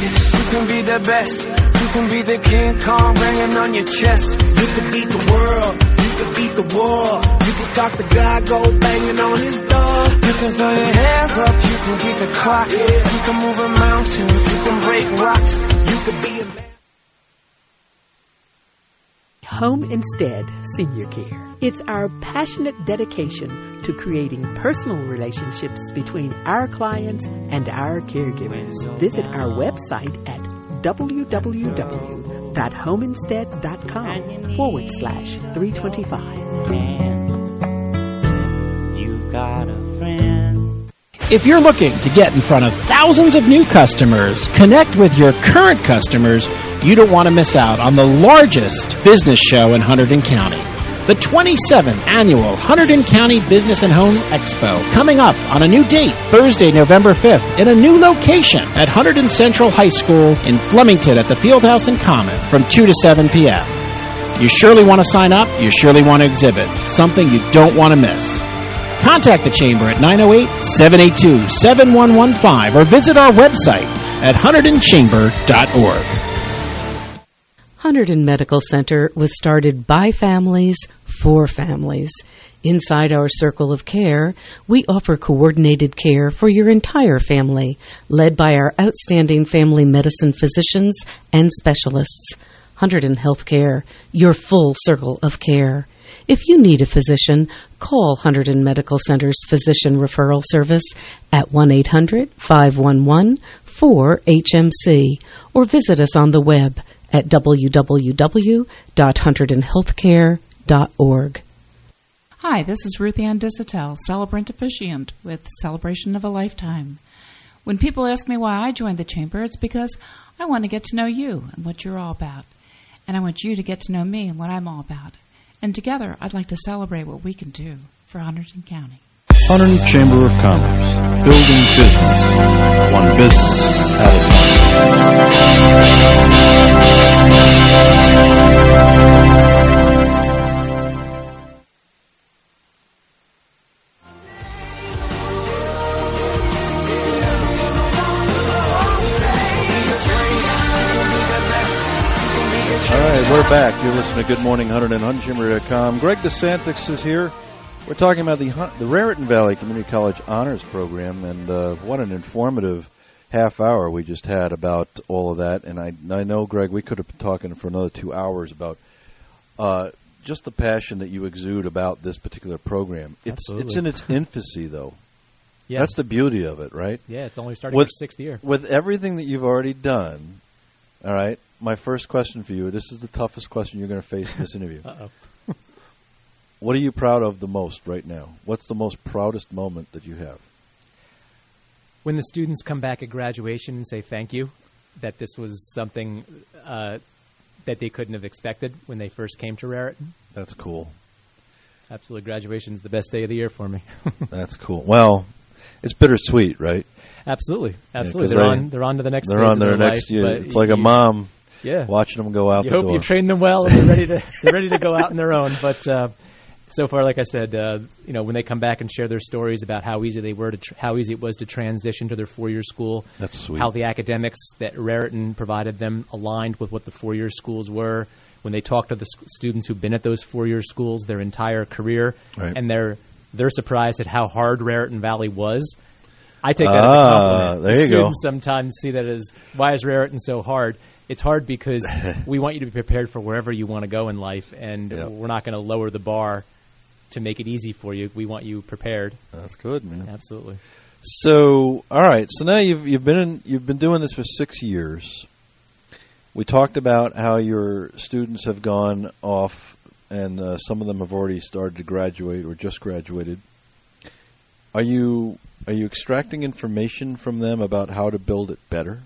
can be the best. You can be the King Kong banging on your chest. You can beat the world. You can beat the war. You can talk to God, go banging on his door. You can throw your hands up. You can beat the clock. Yeah. You can move a mountain. You can break rocks. You can be a man. Home Instead Senior Care. It's our passionate dedication to creating personal relationships between our clients and our caregivers. Visit our website at www.homeinstead.com forward slash 325. You've got a friend. If you're looking to get in front of thousands of new customers, connect with your current customers, you don't want to miss out on the largest business show in Hunterdon County. The twenty-seventh Annual Hunterdon County Business and Home Expo, coming up on a new date, Thursday, November fifth, in a new location at Hunterdon Central High School in Flemington at the Fieldhouse and Common from two to seven p.m. You surely want to sign up. You surely want to exhibit. Something you don't want to miss. Contact the Chamber at nine oh eight, seven eight two, seven one one five or visit our website at hunterdon chamber dot org. Hunterdon Medical Center was started by families for families. Inside our circle of care, we offer coordinated care for your entire family, led by our outstanding family medicine physicians and specialists. Hunterdon Healthcare, your full circle of care. If you need a physician, call Hunterdon Medical Center's Physician Referral Service at one eight hundred, five one one, four H M C or visit us on the web at w w w dot hunterdon healthcare dot org. Hi, this is Ruth Ann Dissatel, celebrant officiant with Celebration of a Lifetime. When people ask me why I joined the Chamber, it's because I want to get to know you and what you're all about. And I want you to get to know me and what I'm all about. And together, I'd like to celebrate what we can do for Hunterdon County. Hunterdon Chamber of Commerce, building business, one business at a time. All right, we're back. You're listening to Good Morning Hunterdon, Hunterdon Chamber dot com. Greg DeSantis is here. We're talking about the the Raritan Valley Community College Honors Program, and uh, what an informative half hour we just had about all of that. And I, I know, Greg, we could have been talking for another two hours about uh, just the passion that you exude about this particular program. It's Absolutely. It's in its infancy, though. Yes. That's the beauty of it, right? Yeah, it's only starting with, its sixth year. With everything that you've already done, all right, my first question for you, this is the toughest question you're going to face in this interview. Uh-oh. What are you proud of the most right now? What's the most proudest moment that you have? When the students come back at graduation and say thank you, that this was something uh, that they couldn't have expected when they first came to Raritan. That's cool. Absolutely. Graduation's the best day of the year for me. That's cool. Well, it's bittersweet, right? Absolutely. Absolutely. Yeah, they're they, on They're on to the next they're phase on of their their next life, year. but It's like you, a mom yeah. watching them go out you the hope door. you've trained them well and they're ready to they're ready to go out on their own. But uh, so far, like I said, uh, you know, when they come back and share their stories about how easy they were to tr- how easy it was to transition to their four-year school, that's sweet. How the academics that Raritan provided them aligned with what the four-year schools were. When they talk to the sc- students who've been at those four-year schools their entire career, right. and they're they're surprised at how hard Raritan Valley was. I take that ah, as a compliment. There the you students go. sometimes see that as, why is Raritan so hard? It's hard because we want you to be prepared for wherever you want to go in life, and yep. we're not going to lower the bar to make it easy for you. We want you prepared. That's good, man. Absolutely. So, all right. So now you've you've been in, you've been doing this for six years. We talked about how your students have gone off, and uh, some of them have already started to graduate or just graduated. Are you are you extracting information from them about how to build it better?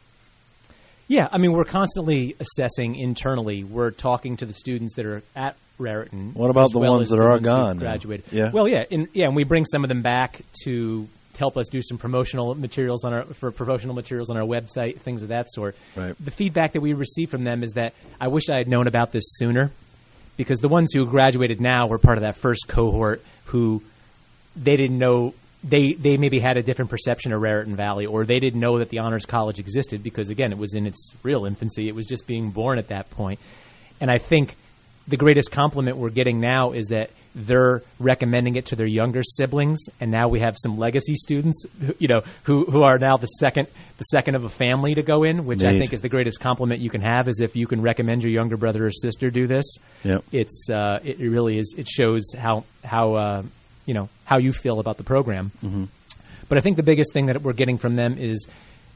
Yeah, I mean, we're constantly assessing internally. We're talking to the students that are at Raritan. What about as the well ones as that the are ones who gone now? graduated? Yeah. Well, yeah, and, yeah, and we bring some of them back to help us do some promotional materials on our for promotional materials on our website, things of that sort. Right. The feedback that we receive from them is that I wish I had known about this sooner, because the ones who graduated now were part of that first cohort who they didn't know. They they maybe had a different perception of Raritan Valley, or they didn't know that the Honors College existed because, again, it was in its real infancy. It was just being born at that point. And I think the greatest compliment we're getting now is that they're recommending it to their younger siblings, and now we have some legacy students, you know, who, who are now the second the second of a family to go in, which Neat. I think is the greatest compliment you can have, is if you can recommend your younger brother or sister do this. Yep. It's uh, it really is. It shows how how. Uh, you know, how you feel about the program. Mm-hmm. But I think the biggest thing that we're getting from them is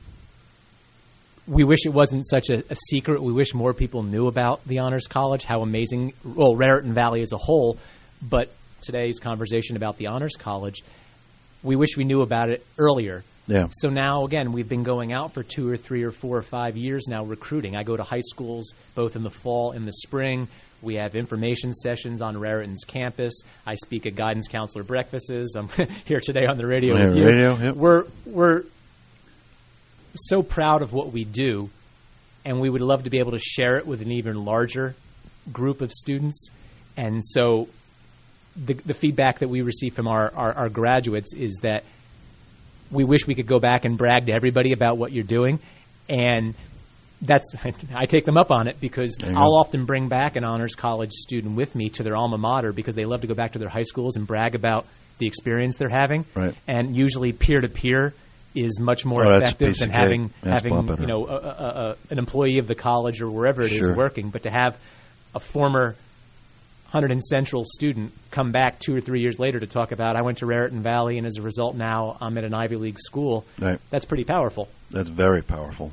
we wish it wasn't such a, a secret. We wish more people knew about the Honors College, how amazing, well, Raritan Valley as a whole, but today's conversation about the Honors College, we wish we knew about it earlier. Yeah. So now, again, we've been going out for two or three or four or five years now recruiting. I go to high schools both in the fall and the spring. We have information sessions on Raritan's campus. I speak at guidance counselor breakfasts. I'm here today on the radio yeah, with you. Radio, yep. We're we're so proud of what we do, and we would love to be able to share it with an even larger group of students. And so the the feedback that we receive from our, our, our graduates is that we wish we could go back and brag to everybody about what you're doing. And that's I take them up on it because I'll often bring back an honors college student with me to their alma mater because they love to go back to their high schools and brag about the experience they're having. Right. And usually peer-to-peer is much more oh, effective than having that's having you know a, a, a, an employee of the college or wherever it sure. is working, but to have a former Hunterdon Central student come back two or three years later to talk about I went to Raritan Valley and as a result now I'm at an Ivy League school. Right. That's pretty powerful. That's very powerful.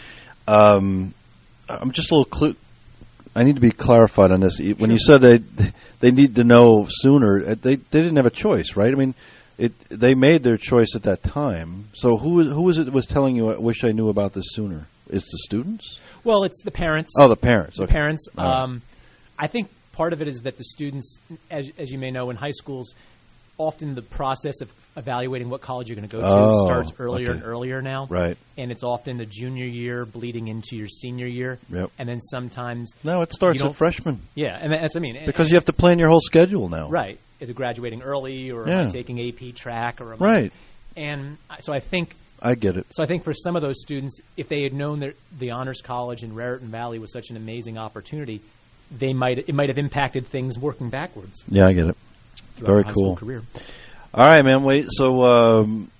Um, I'm just a little clu- I need to be clarified on this. When sure. you said they they need to know sooner, they they didn't have a choice, right? I mean, it they made their choice at that time. So who who was it that was telling you? I wish I knew about this sooner. Is the students? Well, it's the parents. Oh, the parents. The okay. parents. Right. Um, I think part of it is that the students, as as you may know, in high schools, often the process of evaluating what college you're going to go to oh, starts earlier okay. and earlier now. Right. And it's often the junior year bleeding into your senior year. Yep. And then sometimes... No, it starts at freshman. Yeah, and that's what I mean. Because and, you have to plan your whole schedule now. Right. Is it graduating early or yeah. am I taking A P track? or am Right. I, And so I think... I get it. So I think for some of those students, if they had known that the Honors College in Raritan Valley was such an amazing opportunity, they might it might have impacted things working backwards. Yeah, I get it. Very high cool. School career. All right, man. Wait. So um,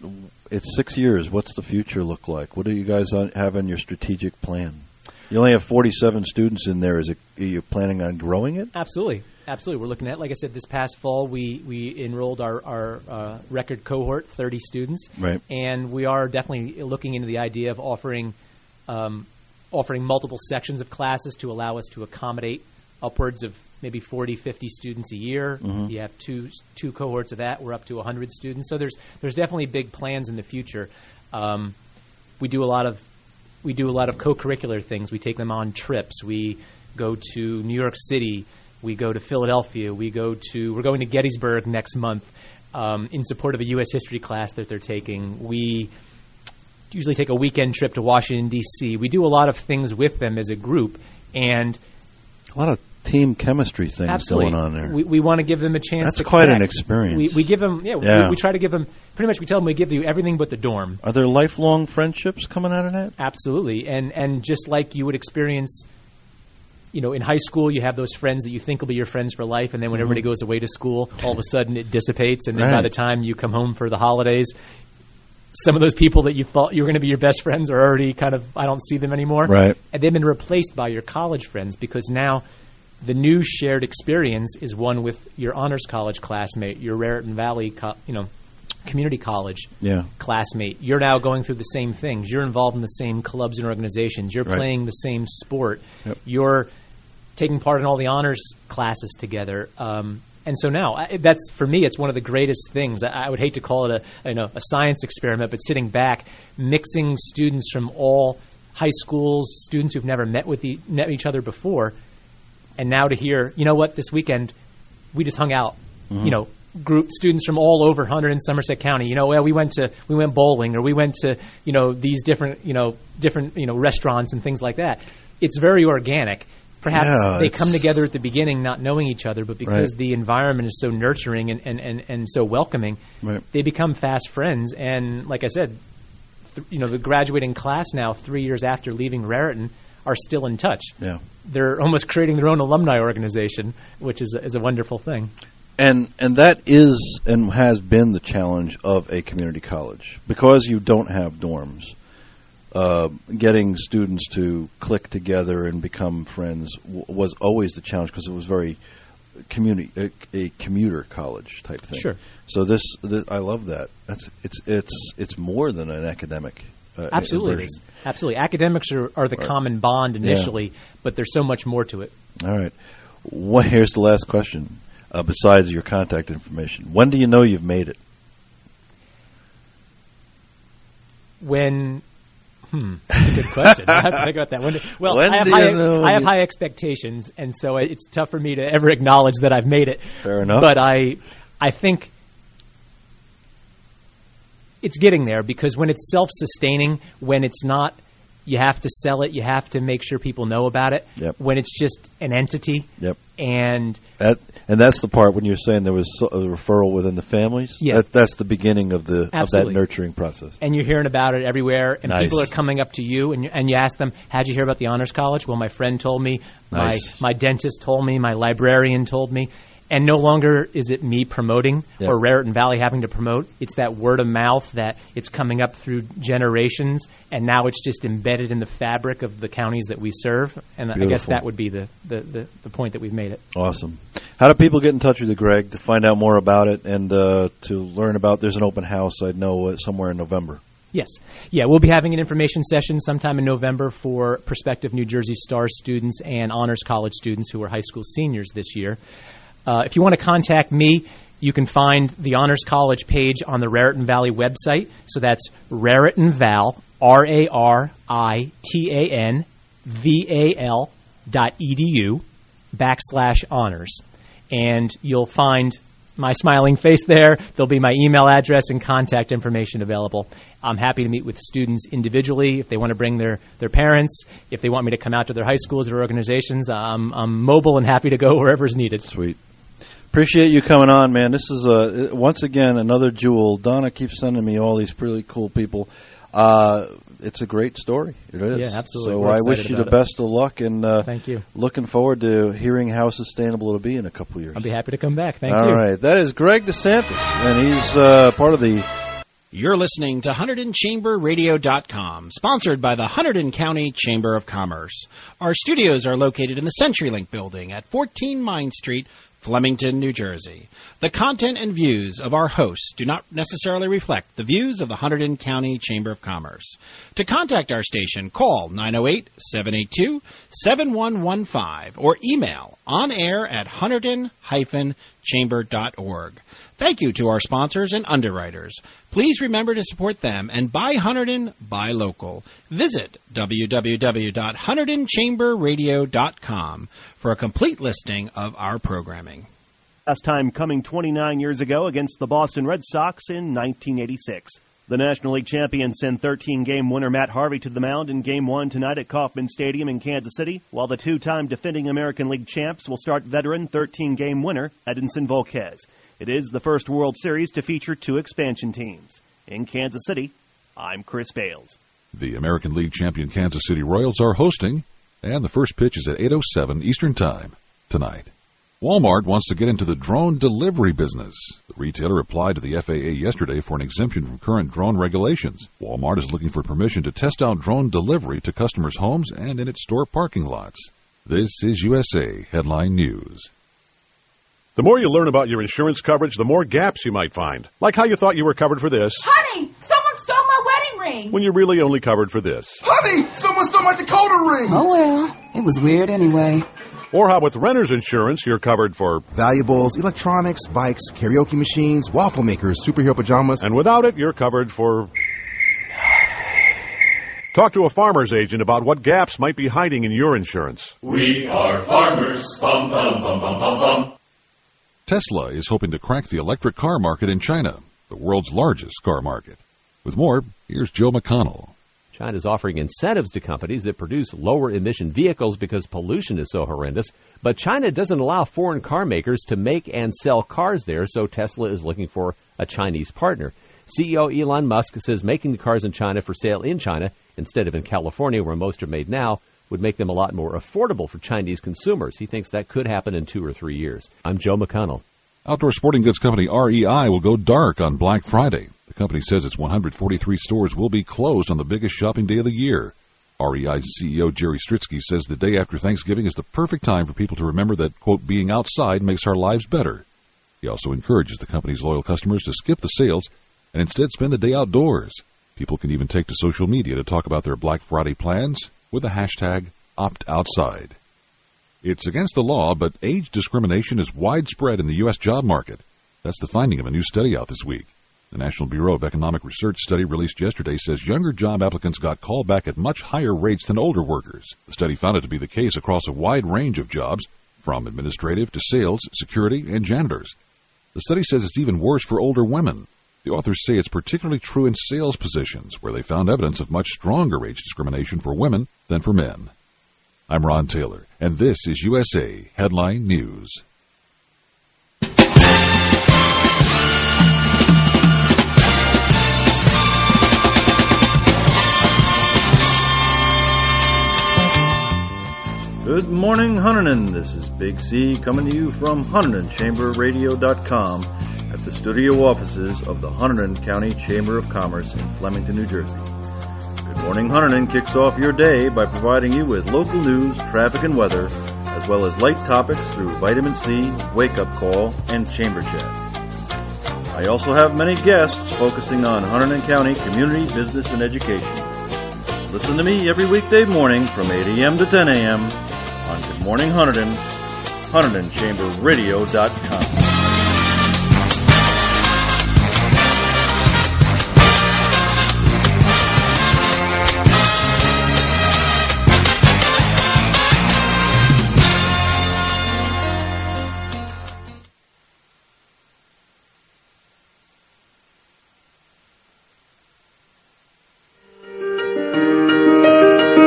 it's six years. What's the future look like? What do you guys on, have in your strategic plan? You only have forty-seven students in there. Is it? Are you planning on growing it? Absolutely, absolutely. We're looking at, like I said, this past fall we we enrolled our our uh, record cohort, thirty students, right? And we are definitely looking into the idea of offering um, offering multiple sections of classes to allow us to accommodate upwards of maybe forty, fifty students a year. Mm-hmm. You have two two cohorts of that. We're up to one hundred students. So there's there's definitely big plans in the future. Um, we do a lot of we do a lot of co-curricular things. We take them on trips. We go to New York City. We go to Philadelphia. We go to we're going to Gettysburg next month um, in support of a U S history class that they're taking. We usually take a weekend trip to Washington, D C. We do a lot of things with them as a group, and a lot of team chemistry things absolutely. going on there. We, we want to give them a chance That's to quite connect. an experience. We, we give them, yeah, yeah. We, we try to give them, pretty much we tell them we give you everything but the dorm. Are there lifelong friendships coming out of that? Absolutely. And and just like you would experience, you know, in high school you have those friends that you think will be your friends for life, and then when mm-hmm. everybody goes away to school, all of a sudden it dissipates, and then right. by the time you come home for the holidays, some of those people that you thought you were going to be your best friends are already kind of, I don't see them anymore. Right. And they've been replaced by your college friends because now the new shared experience is one with your honors college classmate, your Raritan Valley, co- you know, community college yeah. classmate. You're now going through the same things. You're involved in the same clubs and organizations. You're right. playing the same sport. Yep. You're taking part in all the honors classes together. Um, and so now, I, that's for me, it's one of the greatest things. I, I would hate to call it a, you know, a science experiment, but sitting back, mixing students from all high schools, students who've never met with the, met each other before, and now to hear, you know what, this weekend we just hung out, mm-hmm. you know, group students from all over Hunterdon and Somerset County. You know, well, we went to we went bowling, or we went to you know these different you know different you know restaurants and things like that. It's very organic. Perhaps yeah, they come together at the beginning not knowing each other, but because right. the environment is so nurturing and and, and, and so welcoming, right. they become fast friends. And like I said, th- you know, the graduating class now, three years after leaving Raritan, are still in touch. Yeah. They're almost creating their own alumni organization, which is a, is a wonderful thing. And and that is and has been the challenge of a community college. Because you don't have dorms, uh, getting students to click together and become friends w- was always the challenge because it was very community a, a commuter college type thing. Sure. So this, this I love that. That's it's it's it's more than an academic. Uh, Absolutely, it is. Absolutely. Academics are, are the right. common bond initially, yeah. but there's so much more to it. All right. Well, here's the last question. Uh, besides your contact information, when do you know you've made it? When, hmm, that's a good question. I have to think about that. When, well, when I have, do high, you know I have you... high expectations, and so it's tough for me to ever acknowledge that I've made it. Fair enough. But I, I think it's getting there because when it's self-sustaining, when it's not you have to sell it. You have to make sure people know about it. Yep. When it's just an entity. Yep. And that and that's the part when you're saying there was a referral within the families. Yeah. That, that's the beginning of the Absolutely. of that nurturing process. And you're hearing about it everywhere, and Nice. people are coming up to you, and you, and you ask them, "How'd you hear about the Honors College?" Well, my friend told me, Nice. my my dentist told me, my librarian told me. And no longer is it me promoting Yep. or Raritan Valley having to promote. It's that word of mouth that it's coming up through generations, and now it's just embedded in the fabric of the counties that we serve. And I guess Beautiful. that would be the, the, the, the point that we've made it. Awesome. How do people get in touch with you, Greg, to find out more about it and uh, to learn about? There's an open house, I know, uh, somewhere in November. Yes. Yeah, we'll be having an information session sometime in November for prospective New Jersey Star students and Honors College students who are high school seniors this year. Uh, if you want to contact me, you can find the Honors College page on the Raritan Valley website. So that's Raritan Val, R A R I T A N V A L dot E D U backslash honors. And you'll find my smiling face there. There'll be my email address and contact information available. I'm happy to meet with students individually if they want to bring their, their parents. If they want me to come out to their high schools or organizations, I'm, I'm mobile and happy to go wherever is needed. Sweet. Appreciate you coming on, man. This is, uh, once again, another jewel. Donna keeps sending me all these really cool people. Uh, it's a great story. It is. Yeah, absolutely. So We're I wish excited you the about it. best of luck, and uh, Thank you. Looking forward to hearing how sustainable it'll be in a couple of years. I'll be happy to come back. Thank All you. All right. That is Greg DeSantis, and he's uh, part of the... You're listening to Hunterdon Chamber Radio dot com, sponsored by the Hunterdon County Chamber of Commerce. Our studios are located in the CenturyLink building at fourteen Mine Street, Flemington, New Jersey. The content and views of our hosts do not necessarily reflect the views of the Hunterdon County Chamber of Commerce. To contact our station, call nine oh eight, seven eight two, seven one one five or email onair at hunterdon dash chamber dot org. Thank you to our sponsors and underwriters. Please remember to support them and buy Hunterdon, buy local. Visit w w w dot hunterdon chamber radio dot com for a complete listing of our programming. Last time coming twenty-nine years ago against the Boston Red Sox in nineteen eighty-six. The National League champions send thirteen-game winner Matt Harvey to the mound in Game one tonight at Kauffman Stadium in Kansas City, while the two-time defending American League champs will start veteran thirteen-game winner Edinson Volquez. It is the first World Series to feature two expansion teams. In Kansas City, I'm Chris Bales. The American League champion Kansas City Royals are hosting, and the first pitch is at eight oh seven Eastern Time tonight. Walmart wants to get into the drone delivery business. The retailer applied to the F A A yesterday for an exemption from current drone regulations. Walmart is looking for permission to test out drone delivery to customers' homes and in its store parking lots. This is U S A Headline News. The more you learn about your insurance coverage, the more gaps you might find. Like how you thought you were covered for this, Honey, someone stole my wedding ring. when you're really only covered for this. Honey, someone stole my Dakota ring. Oh, well, it was weird anyway. Or how with renter's insurance, you're covered for valuables, electronics, bikes, karaoke machines, waffle makers, superhero pajamas. And without it, you're covered for... Talk to a farmer's agent about what gaps might be hiding in your insurance. We are farmers. Bum, bum, bum, bum, bum, bum. Tesla is hoping to crack the electric car market in China, the world's largest car market. With more, here's Joe McConnell. China's offering incentives to companies that produce lower-emission vehicles because pollution is so horrendous. But China doesn't allow foreign car makers to make and sell cars there, so Tesla is looking for a Chinese partner. C E O Elon Musk says making the cars in China for sale in China instead of in California, where most are made now, would make them a lot more affordable for Chinese consumers. He thinks that could happen in two or three years. I'm Joe McConnell. Outdoor sporting goods company R E I will go dark on Black Friday. The company says its one hundred forty-three stores will be closed on the biggest shopping day of the year. R E I's C E O Jerry Stritsky says the day after Thanksgiving is the perfect time for people to remember that, quote, being outside makes our lives better. He also encourages the company's loyal customers to skip the sales and instead spend the day outdoors. People can even take to social media to talk about their Black Friday plans with the hashtag OptOutside. It's against the law, but age discrimination is widespread in the U S job market. That's the finding of a new study out this week. The National Bureau of Economic Research study released yesterday says younger job applicants got called back at much higher rates than older workers. The study found it to be the case across a wide range of jobs, from administrative to sales, security, and janitors. The study says it's even worse for older women. The authors say it's particularly true in sales positions, where they found evidence of much stronger age discrimination for women than for men. I'm Ron Taylor, and this is U S A Headline News. Good morning, Hunterdon. This is Big C coming to you from Hunterdon Chamber Radio dot com at the studio offices of the Hunterdon County Chamber of Commerce in Flemington, New Jersey. Good Morning Hunterdon kicks off your day by providing you with local news, traffic, and weather, as well as light topics through Vitamin C, Wake Up Call, and Chamber Chat. I also have many guests focusing on Hunterdon County community, business, and education. Listen to me every weekday morning from eight a.m. to ten a.m. on Good Morning Hunterdon, Hunterdon Chamber Radio dot com.